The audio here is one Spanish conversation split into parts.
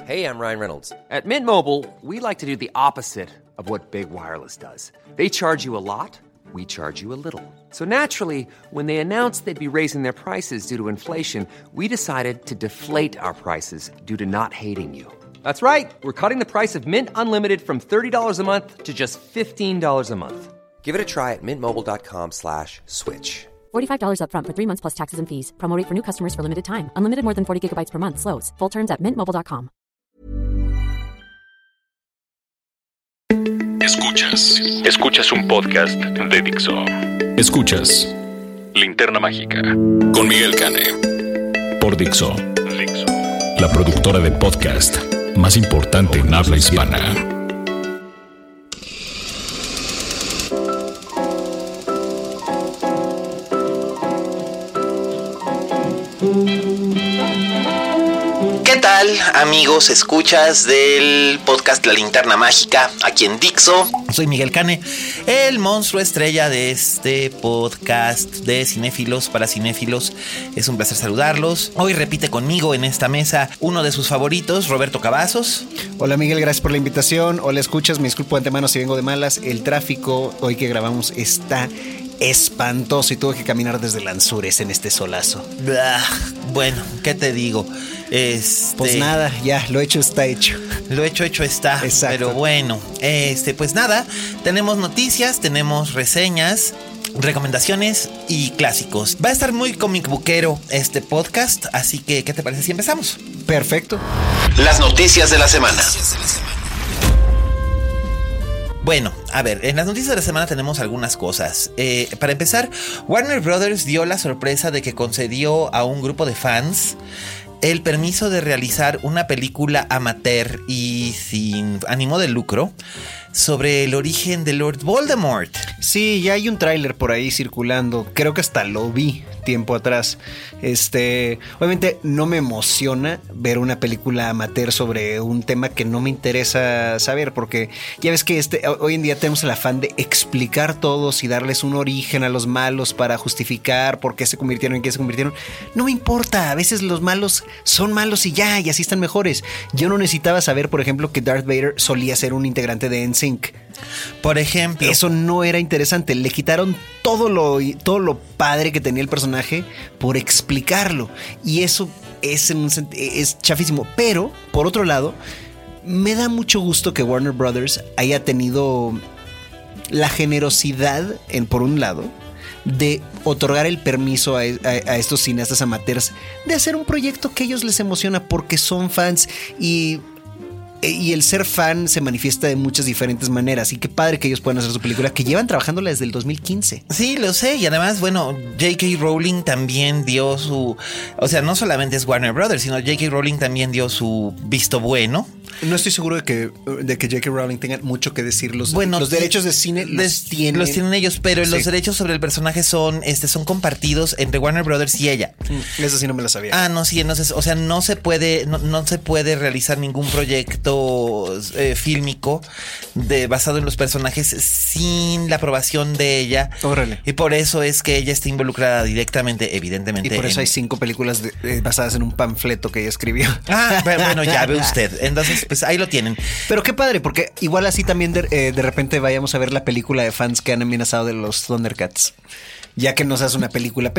Hey, I'm Ryan Reynolds. At Mint Mobile, we like to do the opposite of what Big Wireless does. They charge you a lot, we charge you a little. So naturally, when they announced they'd be raising their prices due to inflation, we decided to deflate our prices due to not hating you. That's right. We're cutting the price of Mint Unlimited from $30 a month to just $15 a month. Give it a try at mintmobile.com/switch. $45 up front for 3 months plus taxes and fees. Promo rate for new customers for limited time. Unlimited more than 40 gigabytes per month. Slows full terms at mintmobile.com. Escuchas un podcast de Dixo. Escuchas Linterna Mágica con Miguel Cane por Dixo, la productora de podcast más importante en habla hispana. ¿Qué tal, amigos, escuchas del podcast La Linterna Mágica, aquí en Dixo? Soy Miguel Cane, el monstruo estrella de este podcast de cinéfilos para cinéfilos. Es un placer saludarlos. Hoy repite conmigo en esta mesa uno de sus favoritos, Roberto Cavazos. Hola Miguel, gracias por la invitación. Hola, escuchas, me disculpo de antemano si vengo de malas. El tráfico hoy que grabamos está espantoso y tuve que caminar desde Lanzures en este solazo. Bueno, ¿qué te digo? Pues nada, ya, lo hecho está hecho. Lo hecho está. Exacto. Pero bueno, pues nada, tenemos noticias, tenemos reseñas, recomendaciones y clásicos. Va a estar muy comic bookero este podcast, así que ¿qué te parece si empezamos? Perfecto. Las noticias de la semana. Bueno, a ver, en las noticias de la semana tenemos algunas cosas. Para empezar, Warner Brothers dio la sorpresa de que concedió a un grupo de fans el permiso de realizar una película amateur y sin ánimo de lucro sobre el origen de Lord Voldemort. Sí, ya hay un tráiler por ahí circulando. Creo que hasta lo vi tiempo atrás. Obviamente no me emociona ver una película amateur sobre un tema que no me interesa saber, porque ya ves que hoy en día tenemos el afán de explicar todos y darles un origen a los malos para justificar por qué se convirtieron, en qué se convirtieron. No me importa, a veces los malos son malos y así están mejores. Yo no necesitaba saber, por ejemplo, que Darth Vader solía ser un integrante de NSYNC. Por ejemplo, eso no era interesante. Le quitaron todo lo padre que tenía el personaje por explicarlo. Y eso es chafísimo. Pero, por otro lado, me da mucho gusto que Warner Brothers haya tenido la generosidad, por un lado, de otorgar el permiso a estos cineastas amateurs de hacer un proyecto que a ellos les emociona porque son fans y el ser fan se manifiesta de muchas diferentes maneras. Y qué padre que ellos puedan hacer su película, que llevan trabajándola desde el 2015. Sí, lo sé. Y además, bueno, J.K. Rowling también dio su... O sea, no solamente es Warner Brothers, sino J.K. Rowling también dio su visto bueno. No estoy seguro de que J.K. Rowling tenga mucho que decir. Los derechos de cine los tienen ellos, pero los derechos sobre el personaje son compartidos entre Warner Brothers y ella. Eso sí no me lo sabía. Ah, no, sí, entonces, o sea, no se puede realizar ningún proyecto fílmico basado en los personajes sin la aprobación de ella. Órale. Y por eso es que ella está involucrada directamente, evidentemente. Y por eso hay 5 películas basadas en un panfleto que ella escribió. Bueno, ya ve usted. Entonces, pues ahí lo tienen. Pero qué padre, porque igual así también de repente vayamos a ver la película de fans que han amenazado de los Thundercats. Ya que nos hace una película.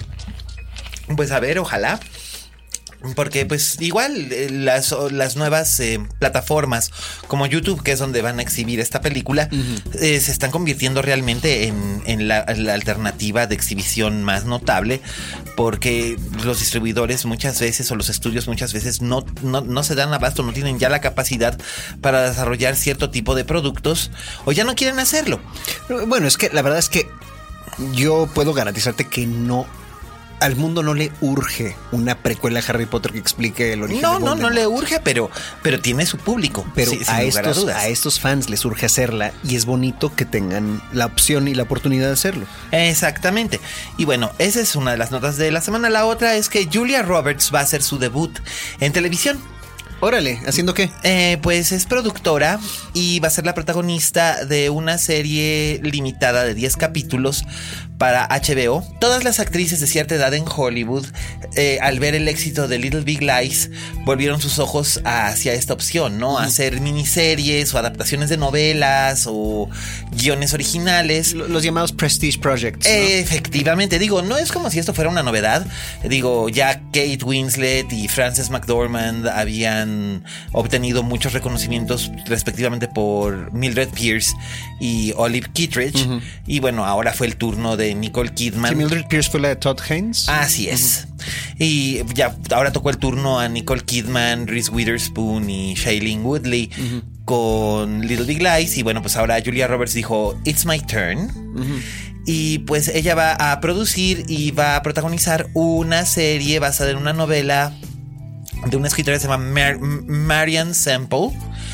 Pues a ver, ojalá. Porque pues igual las nuevas plataformas como YouTube, que es donde van a exhibir esta película, se están convirtiendo realmente en la alternativa de exhibición más notable, porque los distribuidores muchas veces o los estudios muchas veces no se dan abasto, no tienen ya la capacidad para desarrollar cierto tipo de productos o ya no quieren hacerlo. Bueno, es que la verdad es que yo puedo garantizarte que al mundo no le urge una precuela de Harry Potter que explique el origen de Voldemort. No le urge, pero tiene su público. Pero sí, a estos fans les urge hacerla y es bonito que tengan la opción y la oportunidad de hacerlo. Exactamente. Y bueno, esa es una de las notas de la semana. La otra es que Julia Roberts va a hacer su debut en televisión. Órale, ¿haciendo qué? Pues es productora y va a ser la protagonista de una serie limitada de 10 capítulos para HBO. Todas las actrices de cierta edad en Hollywood, al ver el éxito de Little Big Lies, volvieron sus ojos hacia esta opción, ¿no? Hacer miniseries o adaptaciones de novelas o guiones originales. Los llamados Prestige Projects, ¿no? Efectivamente, digo, no es como si esto fuera una novedad. Digo, ya Kate Winslet y Frances McDormand habían obtenido muchos reconocimientos respectivamente por Mildred Pierce y Olive Kittredge. Y bueno, ahora fue el turno de Nicole Kidman. Sí, Mildred Pierce fue la de Todd Haynes. Así es. Y ya ahora tocó el turno a Nicole Kidman, Reese Witherspoon y Shailene Woodley con Little Big Lies. Y bueno, pues ahora Julia Roberts dijo, It's my turn. Y pues ella va a producir y va a protagonizar una serie basada en una novela de una escritora que se llama Marian Semple,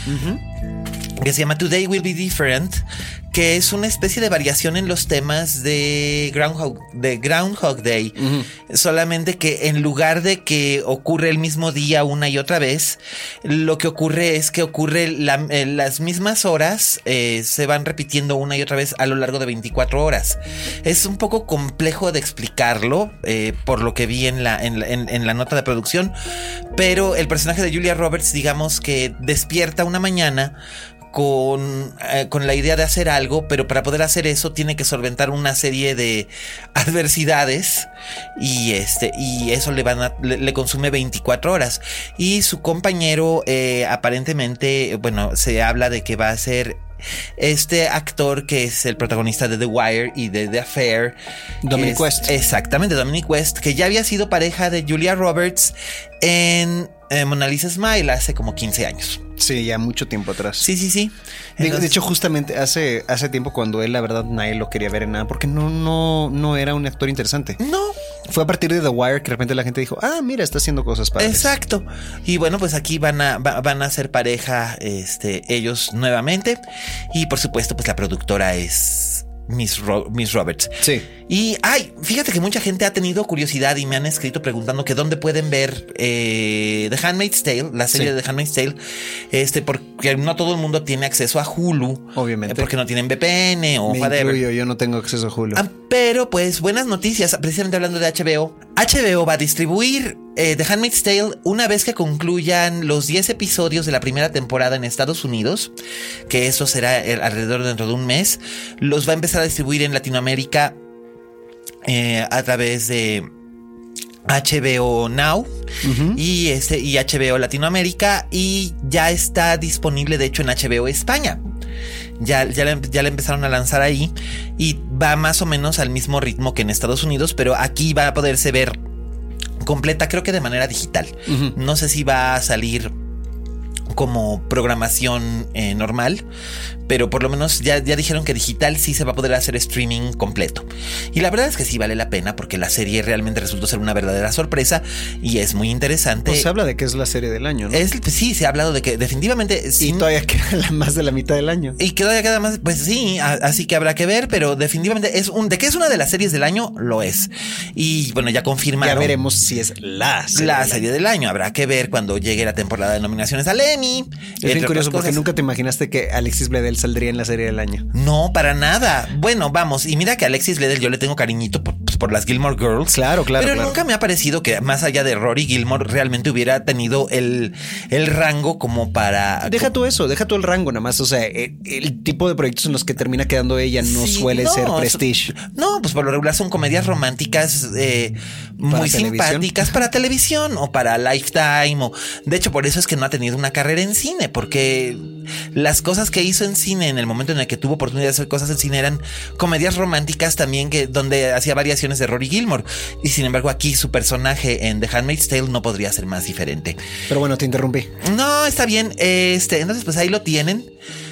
que se llama Today Will Be Different, que es una especie de variación en los temas de Groundhog Day. Solamente que en lugar de que ocurre el mismo día una y otra vez, lo que ocurre es que las mismas horas se van repitiendo una y otra vez a lo largo de 24 horas. Es un poco complejo de explicarlo, por lo que vi en la nota de producción, pero el personaje de Julia Roberts, digamos que despierta una mañana con la idea de hacer algo, pero para poder hacer eso tiene que solventar una serie de adversidades y eso le consume 24 horas. Y su compañero, aparentemente, bueno, se habla de que va a ser este actor que es el protagonista de The Wire y de The Affair, Dominic West. Exactamente, Dominic West, que ya había sido pareja de Julia Roberts en Mona Lisa Smile hace como 15 años. Sí, ya mucho tiempo atrás. Sí. De hecho, justamente hace tiempo, cuando él, la verdad, nadie lo quería ver en nada, porque no era un actor interesante. No. Fue a partir de The Wire que de repente la gente dijo, mira, está haciendo cosas padres. Exacto. Y bueno, pues aquí van a ser pareja, ellos nuevamente. Y por supuesto, pues la productora es Miss Roberts. Sí. Y fíjate que mucha gente ha tenido curiosidad y me han escrito preguntando que dónde pueden ver The Handmaid's Tale, la serie de The Handmaid's Tale, porque no todo el mundo tiene acceso a Hulu, obviamente, porque no tienen VPN o whatever. Yo no tengo acceso a Hulu. Pero pues buenas noticias, precisamente hablando de HBO. HBO va a distribuir The Handmaid's Tale una vez que concluyan los 10 episodios de la primera temporada en Estados Unidos, que eso será alrededor dentro de un mes. Los va a empezar a distribuir en Latinoamérica a través de HBO Now y HBO Latinoamérica, y ya está disponible de hecho en HBO España. Ya la empezaron a lanzar ahí y va más o menos al mismo ritmo que en Estados Unidos, pero aquí va a poderse ver completa, creo que de manera digital. No sé si va a salir como programación normal, pero por lo menos ya dijeron que digital sí se va a poder hacer streaming completo. Y la verdad es que sí vale la pena, porque la serie realmente resultó ser una verdadera sorpresa y es muy interesante. Pues se habla de que es la serie del año, ¿no? Sí, se ha hablado de que definitivamente... Y todavía queda más de la mitad del año. Y que todavía queda más, pues sí, así que habrá que ver, pero definitivamente de que es una de las series del año, lo es. Y bueno, ya confirmaron. Ya veremos si es la serie del año. Habrá que ver cuando llegue la temporada de nominaciones al Emmy. Es bien curioso porque nunca te imaginaste que Alexis Bledel saldría en la serie del año. No, para nada. Bueno, vamos, y mira que a Alexis Bledel yo le tengo cariñito por las Gilmore Girls. Claro. Pero nunca me ha parecido que más allá de Rory Gilmore realmente hubiera tenido el rango como para... Deja tú el rango nada más. O sea, el tipo de proyectos en los que termina quedando ella no suele ser Prestige. No, pues por lo regular son comedias románticas muy simpáticas para televisión o para Lifetime. De hecho, por eso es que no ha tenido una carrera en cine, porque las cosas que hizo en cine en el momento en el que tuvo oportunidad de hacer cosas en cine eran comedias románticas también, donde hacía variaciones de Rory Gilmore. Y sin embargo aquí su personaje en The Handmaid's Tale no podría ser más diferente. Pero bueno, te interrumpí. No, está bien. Entonces pues ahí lo tienen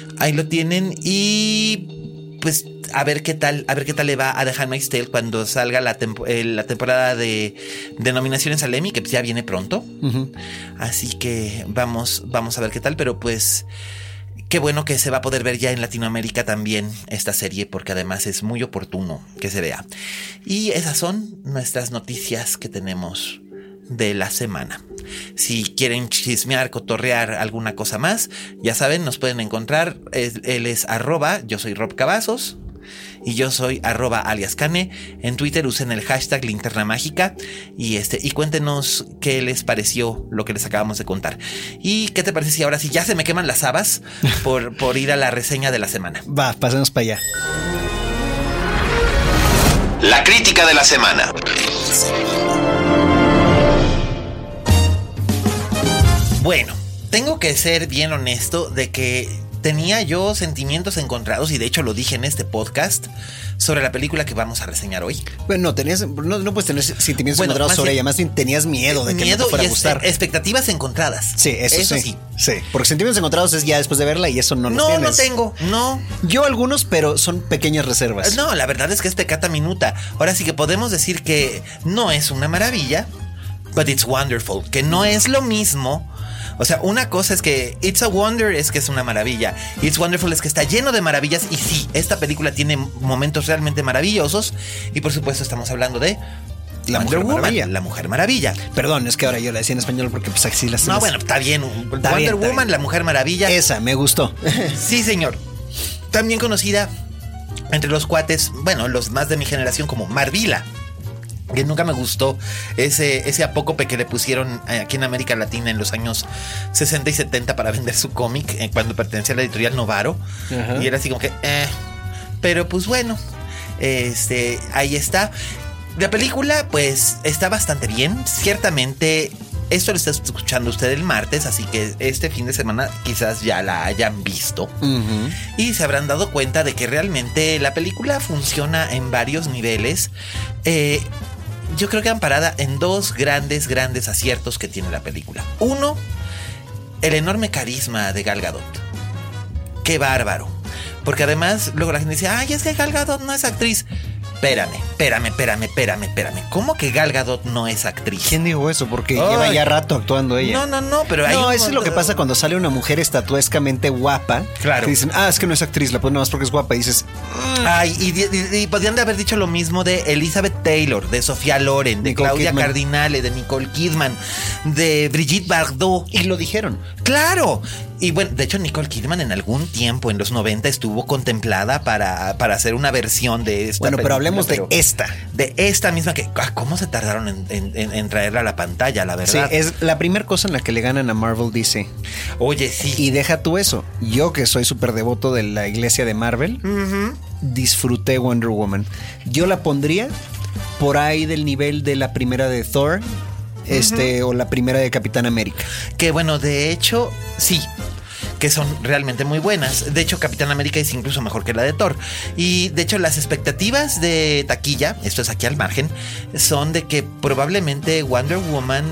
y pues a ver qué tal le va a The Handmaid's Tale cuando salga la temporada de nominaciones al Emmy, que pues ya viene pronto. Así que vamos a ver qué tal, pero pues qué bueno que se va a poder ver ya en Latinoamérica también esta serie, porque además es muy oportuno que se vea. Y esas son nuestras noticias que tenemos de la semana. Si quieren chismear, cotorrear alguna cosa más, ya saben, nos pueden encontrar. Él es @, yo soy Rob Cavazos. Y yo soy @aliascane. En Twitter usen el hashtag Linterna Mágica. Y cuéntenos qué les pareció lo que les acabamos de contar. ¿Y qué te parece si ahora sí ya se me queman las habas por ir a la reseña de la semana? Va, pasemos para allá. La crítica de la semana. Bueno, tengo que ser bien honesto de que tenía yo sentimientos encontrados, y de hecho lo dije en este podcast, sobre la película que vamos a reseñar hoy. Bueno, no puedes tener sentimientos encontrados sobre ella, más bien tenías miedo de que no te fuera a gustar. Expectativas encontradas. Sí, eso sí. Sí, porque sentimientos encontrados es ya después de verla y eso no los tienes. No tengo, no. Yo algunos, pero son pequeñas reservas. No, la verdad es que es peccata minuta. Ahora sí que podemos decir que no es una maravilla, but it's wonderful, que no es lo mismo. O sea, una cosa es que It's a Wonder es que es una maravilla. It's Wonderful es que está lleno de maravillas. Y sí, esta película tiene momentos realmente maravillosos. Y por supuesto estamos hablando de La Mujer Maravilla. La Mujer Maravilla. Perdón, es que ahora yo la decía en español porque pues así las... No, bueno, está bien. Wonder Woman, La Mujer Maravilla. Esa, me gustó. Sí, señor. También conocida entre los cuates, bueno, los más de mi generación como Marvila. Que nunca me gustó ese apócope que le pusieron aquí en América Latina en los años 60 y 70 para vender su cómic cuando pertenecía a la editorial Novaro. Ajá. Y era así como que pero pues bueno, ahí está. La película pues está bastante bien. Ciertamente esto lo está escuchando usted el martes, así que este fin de semana quizás ya la hayan visto. Y se habrán dado cuenta de que realmente la película funciona en varios niveles. Yo creo que amparada en dos grandes aciertos que tiene la película. Uno, el enorme carisma de Gal Gadot. ¡Qué bárbaro! Porque además luego la gente dice, ay, es que Gal Gadot no es actriz. Espérame. ¿Cómo que Gal Gadot no es actriz? ¿Quién dijo eso? Porque lleva ya rato actuando ella. No, pero hay eso es lo que pasa cuando sale una mujer estatuescamente guapa. Claro. Que dicen, es que no es actriz, la ponen nomás porque es guapa. Y dices, ay, y podrían de haber dicho lo mismo de Elizabeth Taylor, de Sofía Loren, de Claudia Cardinale, de Nicole Kidman, de Brigitte Bardot. Y lo dijeron. ¡Claro! Y bueno, de hecho Nicole Kidman en algún tiempo, en los 90, estuvo contemplada para hacer una versión de esta película. Pero hablemos de esta. De esta misma que... ¿Cómo se tardaron en traerla a la pantalla, la verdad? Sí, es la primera cosa en la que le ganan a Marvel DC. Oye, sí. Y deja tú eso. Yo que soy súper devoto de la iglesia de Marvel, disfruté Wonder Woman. Yo la pondría por ahí del nivel de la primera de Thor, o la primera de Capitán América. Que bueno, de hecho, sí, que son realmente muy buenas. De hecho, Capitán América es incluso mejor que la de Thor. Y de hecho, las expectativas de taquilla, esto es aquí al margen, son de que probablemente Wonder Woman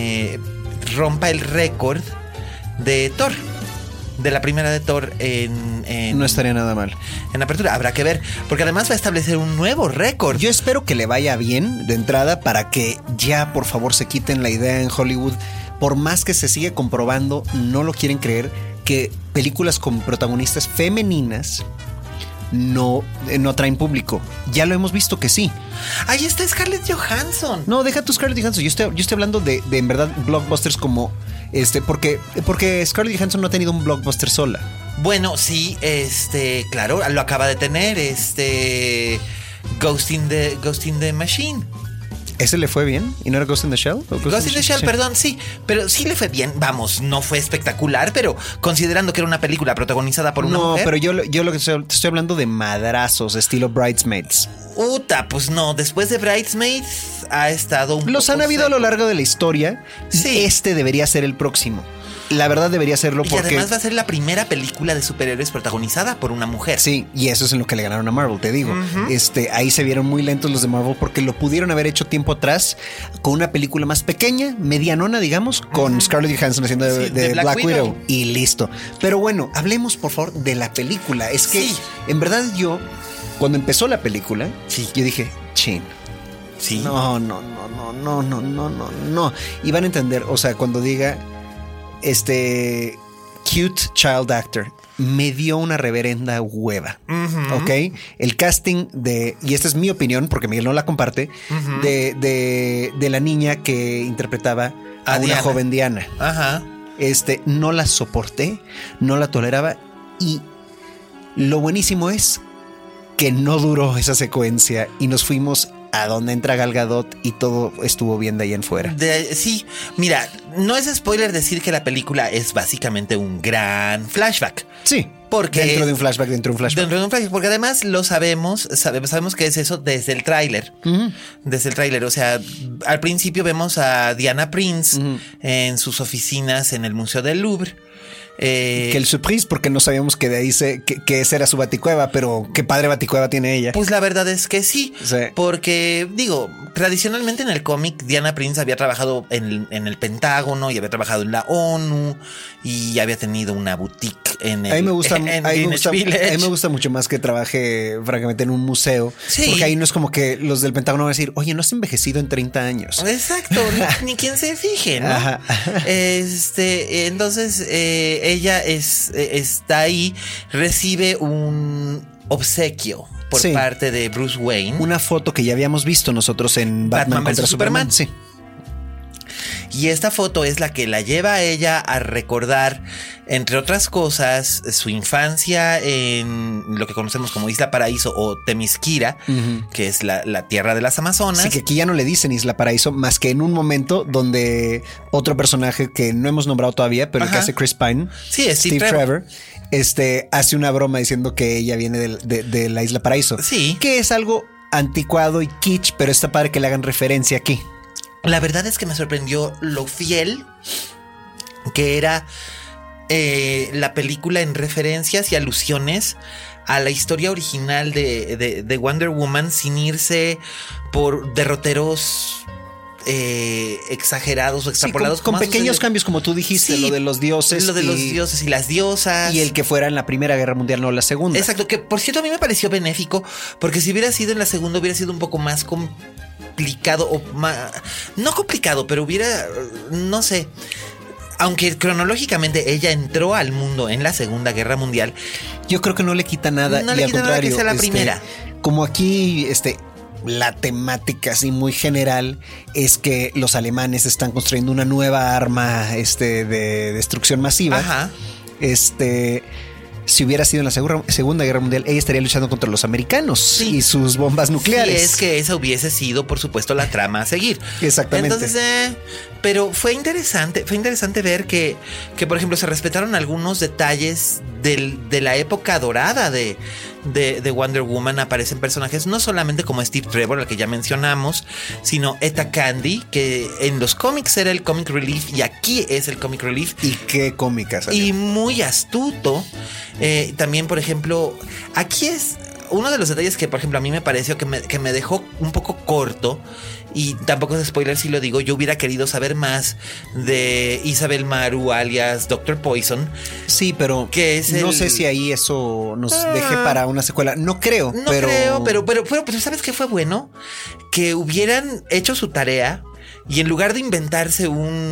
rompa el récord de Thor. De la primera de Thor no estaría nada mal. En apertura, habrá que ver, porque además va a establecer un nuevo récord. Yo espero que le vaya bien de entrada para que ya por favor se quiten la idea en Hollywood. Por más que se sigue comprobando, no lo quieren creer, que películas con protagonistas femeninas no atraen público. Ya lo hemos visto que sí. Ahí está Scarlett Johansson. No, deja tu Scarlett Johansson. Yo estoy hablando de en verdad blockbusters como porque Scarlett Johansson no ha tenido un blockbuster sola. Bueno, sí, claro, lo acaba de tener, Ghost in the Machine. ¿Ese le fue bien? ¿Y no era Ghost in the Shell? Ghost in the Shell, sí. Perdón, sí. Pero sí le fue bien. Vamos, no fue espectacular, pero considerando que era una película protagonizada por una mujer. No, pero yo lo que te estoy hablando de madrazos, estilo Bridesmaids. Pues no. Después de Bridesmaids ha estado Los han habido a lo largo de la historia. Sí. Este debería ser el próximo. La verdad debería serlo porque... Y además va a ser la primera película de superhéroes protagonizada por una mujer. Sí, y eso es en lo que le ganaron a Marvel, te digo. Ahí se vieron muy lentos los de Marvel porque lo pudieron haber hecho tiempo atrás con una película más pequeña, medianona, digamos, con Scarlett Johansson haciendo de Black Widow. Y listo. Pero bueno, hablemos por favor de la película. Es que en verdad yo, cuando empezó la película, yo dije, chin. Sí. No. Y van a entender, o sea, cuando diga... cute child actor me dio una reverenda hueva. ¿Ok? El casting y esta es mi opinión porque Miguel no la comparte, de la niña que interpretaba a una joven Diana. No la soporté, no la toleraba, y lo buenísimo es que no duró esa secuencia y nos fuimos a donde entra Gal Gadot y todo estuvo bien de ahí en fuera. Sí, mira, no es spoiler decir que la película es básicamente un gran flashback. Sí, porque dentro de un flashback. Porque además lo sabemos que es eso desde el tráiler. Desde el tráiler, o sea, al principio vemos a Diana Prince en sus oficinas en el Museo del Louvre. Que el surprise, porque no sabíamos que de ahí que esa era su baticueva, pero qué padre baticueva tiene ella. Pues la verdad es que sí. Porque, digo, tradicionalmente en el cómic Diana Prince había trabajado en el Pentágono y había trabajado en la ONU y había tenido una boutique en el Greenwich Village. A mí me gusta mucho más que trabaje, francamente, en un museo. Sí. Porque ahí no es como que los del Pentágono van a decir, oye, no has envejecido en 30 años. Exacto, ni quien se fije, ¿no? Ajá. Entonces, ella está ahí, recibe un obsequio por parte de Bruce Wayne. Una foto que ya habíamos visto nosotros en Batman contra Superman. Sí. Y esta foto es la que la lleva a ella a recordar, entre otras cosas, su infancia en lo que conocemos como Isla Paraíso o Temisquira, que es la tierra de las Amazonas. Sí, que aquí ya no le dicen Isla Paraíso, más que en un momento donde otro personaje que no hemos nombrado todavía, pero que hace Chris Pine, Steve Trevor, hace una broma diciendo que ella viene de la Isla Paraíso. Sí. Que es algo anticuado y kitsch, pero está padre que le hagan referencia aquí. La verdad es que me sorprendió lo fiel que era la película en referencias y alusiones a la historia original de Wonder Woman sin irse por derroteros exagerados o extrapolados. Sí, con pequeños cambios, como tú dijiste, lo de los dioses. Lo de los dioses y las diosas. Y el que fuera en la Primera Guerra Mundial, no la Segunda. Exacto, que por cierto a mí me pareció benéfico, porque si hubiera sido en la Segunda hubiera sido un poco más complicado o más, no complicado, pero hubiera, no sé, aunque cronológicamente ella entró al mundo en la Segunda Guerra Mundial, yo creo que no le quita nada. No le quita nada que sea la primera. Como aquí, la temática así muy general es que los alemanes están construyendo una nueva arma de destrucción masiva. Ajá. Si hubiera sido en la Segunda Guerra Mundial, ella estaría luchando contra los americanos y sus bombas nucleares. Sí, es que esa hubiese sido, por supuesto, la trama a seguir. Exactamente. Entonces, pero fue interesante ver que, por ejemplo, se respetaron algunos detalles de la época dorada de Wonder Woman. Aparecen personajes no solamente como Steve Trevor, al que ya mencionamos, sino Etta Candy, que en los cómics era el Comic Relief y aquí es el Comic Relief. Y qué cómica salió. Y muy astuto. También, por ejemplo, aquí es uno de los detalles que, por ejemplo, a mí me pareció que me dejó un poco corto. Y tampoco es spoiler si lo digo. Yo hubiera querido saber más de Isabel Maru, alias Dr. Poison. Sí, pero no sé si ahí eso nos deje para una secuela. No creo. No creo, pero ¿sabes qué fue bueno? Que hubieran hecho su tarea y en lugar de inventarse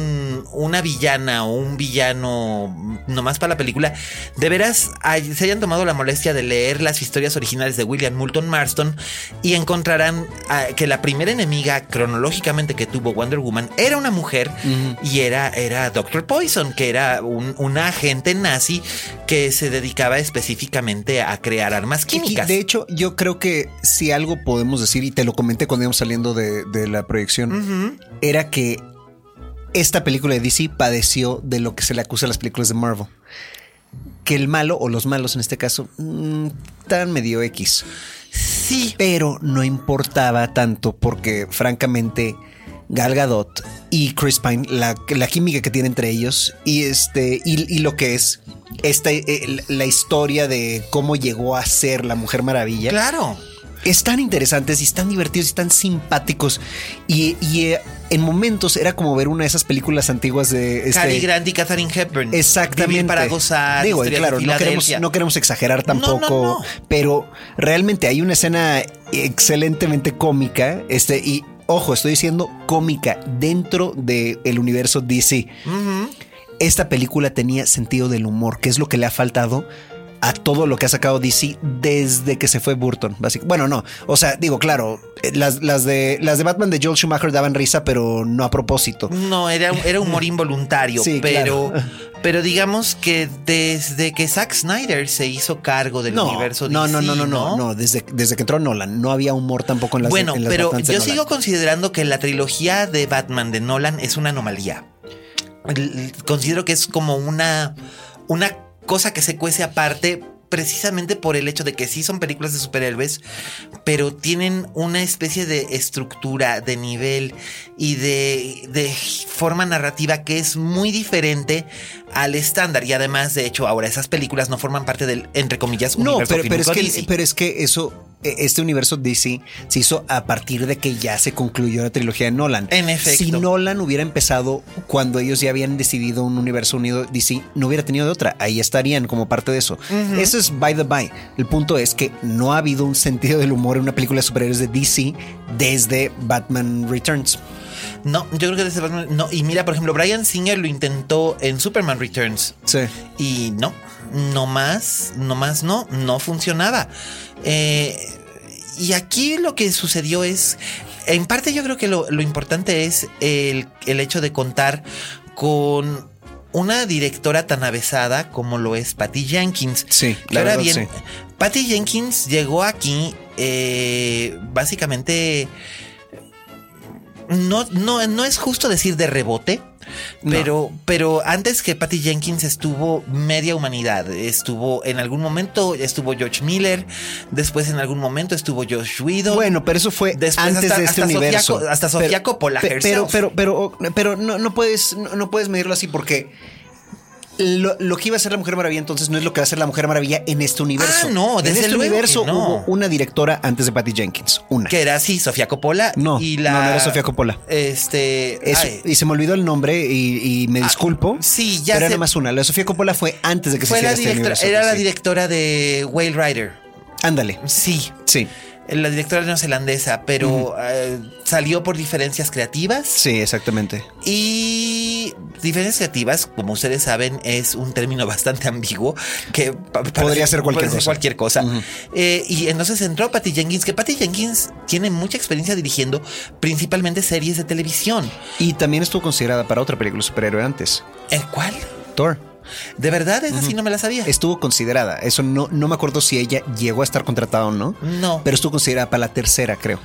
una villana o un villano nomás para la película, de veras se hayan tomado la molestia de leer las historias originales de William Moulton Marston y encontrarán que la primera enemiga cronológicamente que tuvo Wonder Woman era una mujer y era Dr. Poison, que era un agente nazi que se dedicaba específicamente a crear armas químicas. De hecho, yo creo que si algo podemos decir, y te lo comenté cuando íbamos saliendo de la proyección, era que esta película de DC padeció de lo que se le acusa a las películas de Marvel. Que el malo, o los malos en este caso, están medio X. Sí. Pero no importaba tanto porque, francamente, Gal Gadot y Chris Pine, la química que tiene entre ellos y lo que es la historia de cómo llegó a ser la Mujer Maravilla. Claro. Están interesantes y están divertidos y están simpáticos y en momentos era como ver una de esas películas antiguas de Cary Grant y Katharine Hepburn. Exactamente. Vivir para gozar. Digo, claro, no queremos exagerar tampoco, pero realmente hay una escena excelentemente cómica, y ojo, estoy diciendo cómica dentro del universo DC. Esta película tenía sentido del humor, que es lo que le ha faltado a todo lo que ha sacado DC desde que se fue Burton. Bueno, no. O sea, digo, claro, las de Batman de Joel Schumacher daban risa, pero no a propósito. No, era humor involuntario, Sí, pero, claro. pero digamos que desde que Zack Snyder se hizo cargo del universo DC, No, desde que entró Nolan no había humor tampoco en las Bueno, en las pero Batmans de yo Nolan. sigo considerando que la trilogía de Batman de Nolan es una anomalía. Considero que es como una cosa que se cuece aparte, precisamente por el hecho de que sí son películas de superhéroes, pero tienen una especie de estructura, de nivel y de forma narrativa que es muy diferente al estándar. Y además, de hecho, ahora esas películas no forman parte del, entre comillas, universo fílmico DC. pero es que eso, este universo DC se hizo a partir de que ya se concluyó la trilogía de Nolan. En efecto. Si Nolan hubiera empezado cuando ellos ya habían decidido un universo unido DC, no hubiera tenido de otra. Ahí estarían como parte de eso. Eso es by the by. El punto es que no ha habido un sentido del humor en una película de superhéroes de DC desde Batman Returns. No, yo creo que desde Batman no. Y mira, por ejemplo, Bryan Singer lo intentó en Superman Returns. Sí. Y no funcionaba. Y aquí lo que sucedió es, en parte yo creo que lo importante es el hecho de contar con una directora tan avesada como lo es Patty Jenkins. Sí, que la ahora verdad, bien, sí. Patty Jenkins llegó aquí básicamente... No es justo decir de rebote, pero antes que Patty Jenkins estuvo media humanidad. Estuvo en algún momento, estuvo George Miller, después en algún momento estuvo Josh Whedon. Bueno, pero eso fue después antes de este universo. Hasta Sofía Coppola herself. Pero no puedes medirlo así porque lo que iba a ser la Mujer Maravilla entonces no es lo que va a ser la Mujer Maravilla en este universo. Ah, no, desde en este luego universo que no. hubo una directora antes de Patty Jenkins. Una. Que era así, Sofía Coppola. No, y no era Sofía Coppola. Y se me olvidó el nombre y me disculpo. Sí, ya pero sé. era nada más una. La de Sofía Coppola fue antes de que se hiciera este universo. Era la Sí. directora de Whale Rider. Ándale. Sí. Sí. La directora neozelandesa, pero salió por diferencias creativas. Sí, exactamente. Y diferencias creativas, como ustedes saben, es un término bastante ambiguo que Podría ser cualquier cosa. Y entonces entró Patty Jenkins, que Patty Jenkins tiene mucha experiencia dirigiendo principalmente series de televisión. Y también estuvo considerada para otra película superhéroe antes. ¿El cuál? Thor. ¿De verdad? Esa sí no me la sabía. Estuvo considerada. Eso no me acuerdo si ella llegó a estar contratada o no. No. Pero estuvo considerada para la tercera, creo.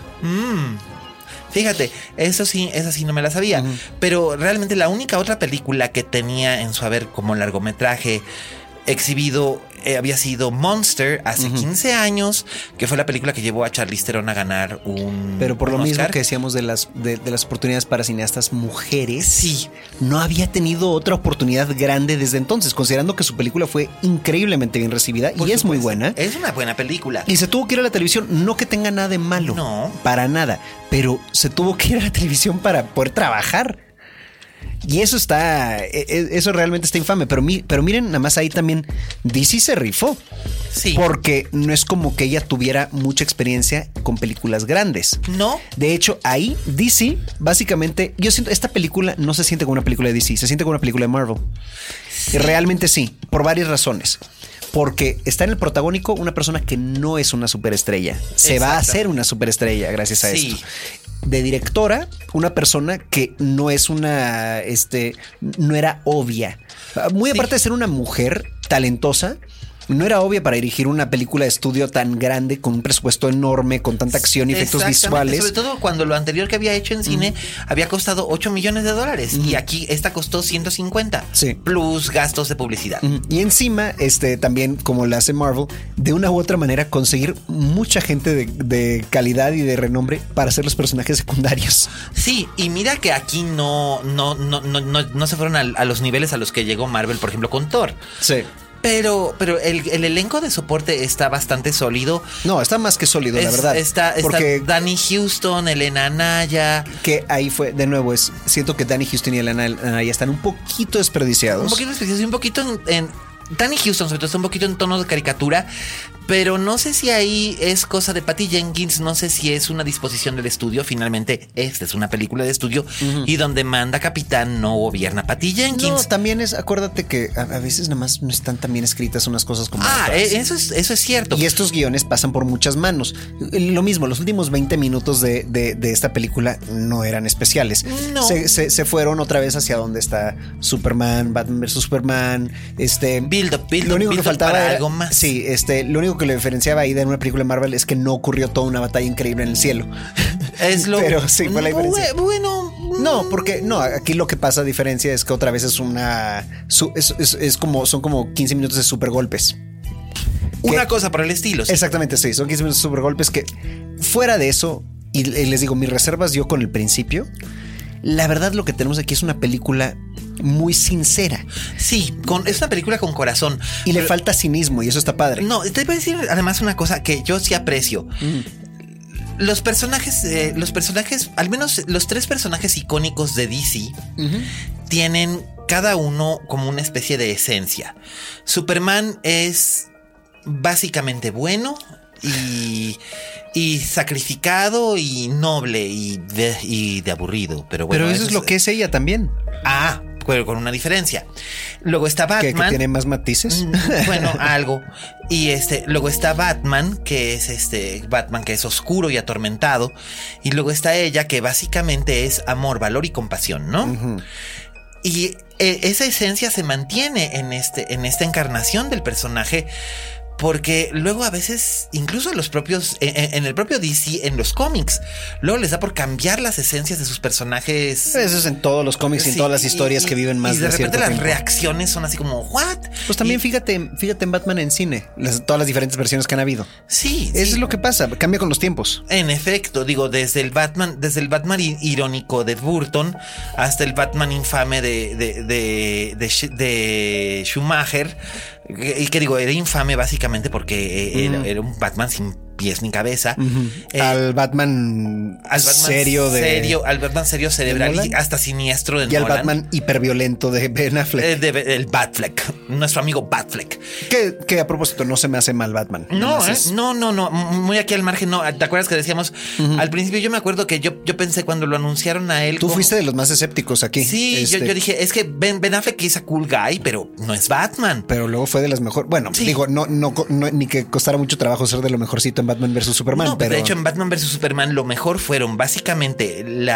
Fíjate, esa sí no me la sabía. Pero realmente la única otra película que tenía en su haber como largometraje exhibido había sido Monster hace 15 años, que fue la película que llevó a Charlize Theron a ganar un Pero por lo un mismo Oscar. que decíamos de las oportunidades para cineastas mujeres, Sí. no había tenido otra oportunidad grande desde entonces, considerando que su película fue increíblemente bien recibida Por y es muy supuesto. buena. Es una buena película. Y se tuvo que ir a la televisión, no que tenga nada de malo, No. para nada, pero se tuvo que ir a la televisión para poder trabajar. Y eso eso realmente está infame. Pero miren, nada más ahí también DC se rifó. Sí. Porque no es como que ella tuviera mucha experiencia con películas grandes. No. De hecho, ahí DC, básicamente, yo siento, esta película no se siente como una película de DC, se siente como una película de Marvel. Y realmente sí, por varias razones. Porque está en el protagónico una persona que no es una superestrella. Se va a hacer una superestrella gracias a Sí. esto. De directora, una persona que no es una, no era obvia. Muy Sí. aparte de ser una mujer talentosa, no era obvia para dirigir una película de estudio tan grande, con un presupuesto enorme, con tanta acción y efectos Exactamente, visuales. sobre todo cuando lo anterior que había hecho en cine había costado $8 millones y aquí esta costó 150 Sí. plus gastos de publicidad. Y encima, también, como lo hace Marvel, de una u otra manera conseguir mucha gente de calidad y de renombre para ser los personajes secundarios. Sí, y mira que aquí no se fueron a los niveles a los que llegó Marvel, por ejemplo, con Thor. Sí. Pero el elenco de soporte está bastante sólido. No, está más que sólido, la verdad. Está Porque Danny Houston, Elena Anaya. que ahí fue, de nuevo, siento que Danny Houston y Elena Anaya están un poquito desperdiciados. Un poquito especial y un poquito en Danny Houston, sobre todo, está un poquito en tono de caricatura, Pero no sé si ahí es cosa de Patty Jenkins, no sé si es una disposición del estudio. Finalmente, esta es una película de estudio y donde manda capitán no gobierna Patty Jenkins. No, también es, acuérdate que a veces nada más no están tan bien escritas unas cosas como otras. Eso es cierto. Y estos guiones pasan por muchas manos. Lo mismo, los últimos 20 minutos de esta película no eran especiales. No. Se fueron otra vez hacia donde está Superman, Batman vs Superman. Build up lo único que faltaba para era, algo más. Sí, lo único que le diferenciaba ahí de una película de Marvel es que no ocurrió toda una batalla increíble en el cielo. Pero sí fue la diferencia. Bueno, no, porque no, aquí lo que pasa a diferencia es que otra vez es son como 15 minutos de super golpes. Una cosa por el estilo. Sí. Exactamente, sí, son 15 minutos de super golpes que fuera de eso, y les digo, mis reservas yo con el principio, la verdad lo que tenemos aquí es una película muy sincera. Sí, es una película con corazón. Y le falta cinismo y eso está padre. No, te voy a decir además una cosa que yo sí aprecio. Los personajes, al menos los 3 personajes icónicos de DC, tienen cada uno como una especie de esencia. Superman es básicamente bueno y sacrificado y noble y de aburrido. Pero bueno, eso es lo que es ella también. Pero con una diferencia. Luego está Batman. ¿Que tiene más matices? Bueno, algo. Y luego está Batman, que es Batman que es oscuro y atormentado. Y luego está ella, que básicamente es amor, valor y compasión, ¿no? Y esa esencia se mantiene en esta encarnación del personaje. Porque luego a veces, incluso los propios, en el propio DC, en los cómics, luego les da por cambiar las esencias de sus personajes. Eso es en todos los cómics y en todas las historias que viven más de cierto tiempo. Y de repente las reacciones son así como, ¿what? Pues también fíjate en Batman en cine, todas las diferentes versiones que han habido. Sí. Eso es lo que pasa, cambia con los tiempos. En efecto, digo, desde el Batman irónico de Burton hasta el Batman infame de Schumacher. Y que digo, era infame básicamente porque era un Batman sin pies ni cabeza. Al Batman serio cerebral y hasta siniestro de Nolan. Y al Batman hiperviolento de Ben Affleck. El Batfleck, nuestro amigo Batfleck. Que a propósito no se me hace mal Batman. No, muy aquí al margen. No, ¿te acuerdas que decíamos al principio? Yo me acuerdo que yo pensé cuando lo anunciaron a él. Tú fuiste de los más escépticos aquí. Sí, yo dije, es que Ben Affleck es a cool guy, pero no es Batman. Pero luego fue de las mejores. Bueno, sí. Digo, no, ni que costara mucho trabajo ser de lo mejorcito en Batman vs Superman. No, pero de hecho en Batman vs Superman lo mejor fueron básicamente él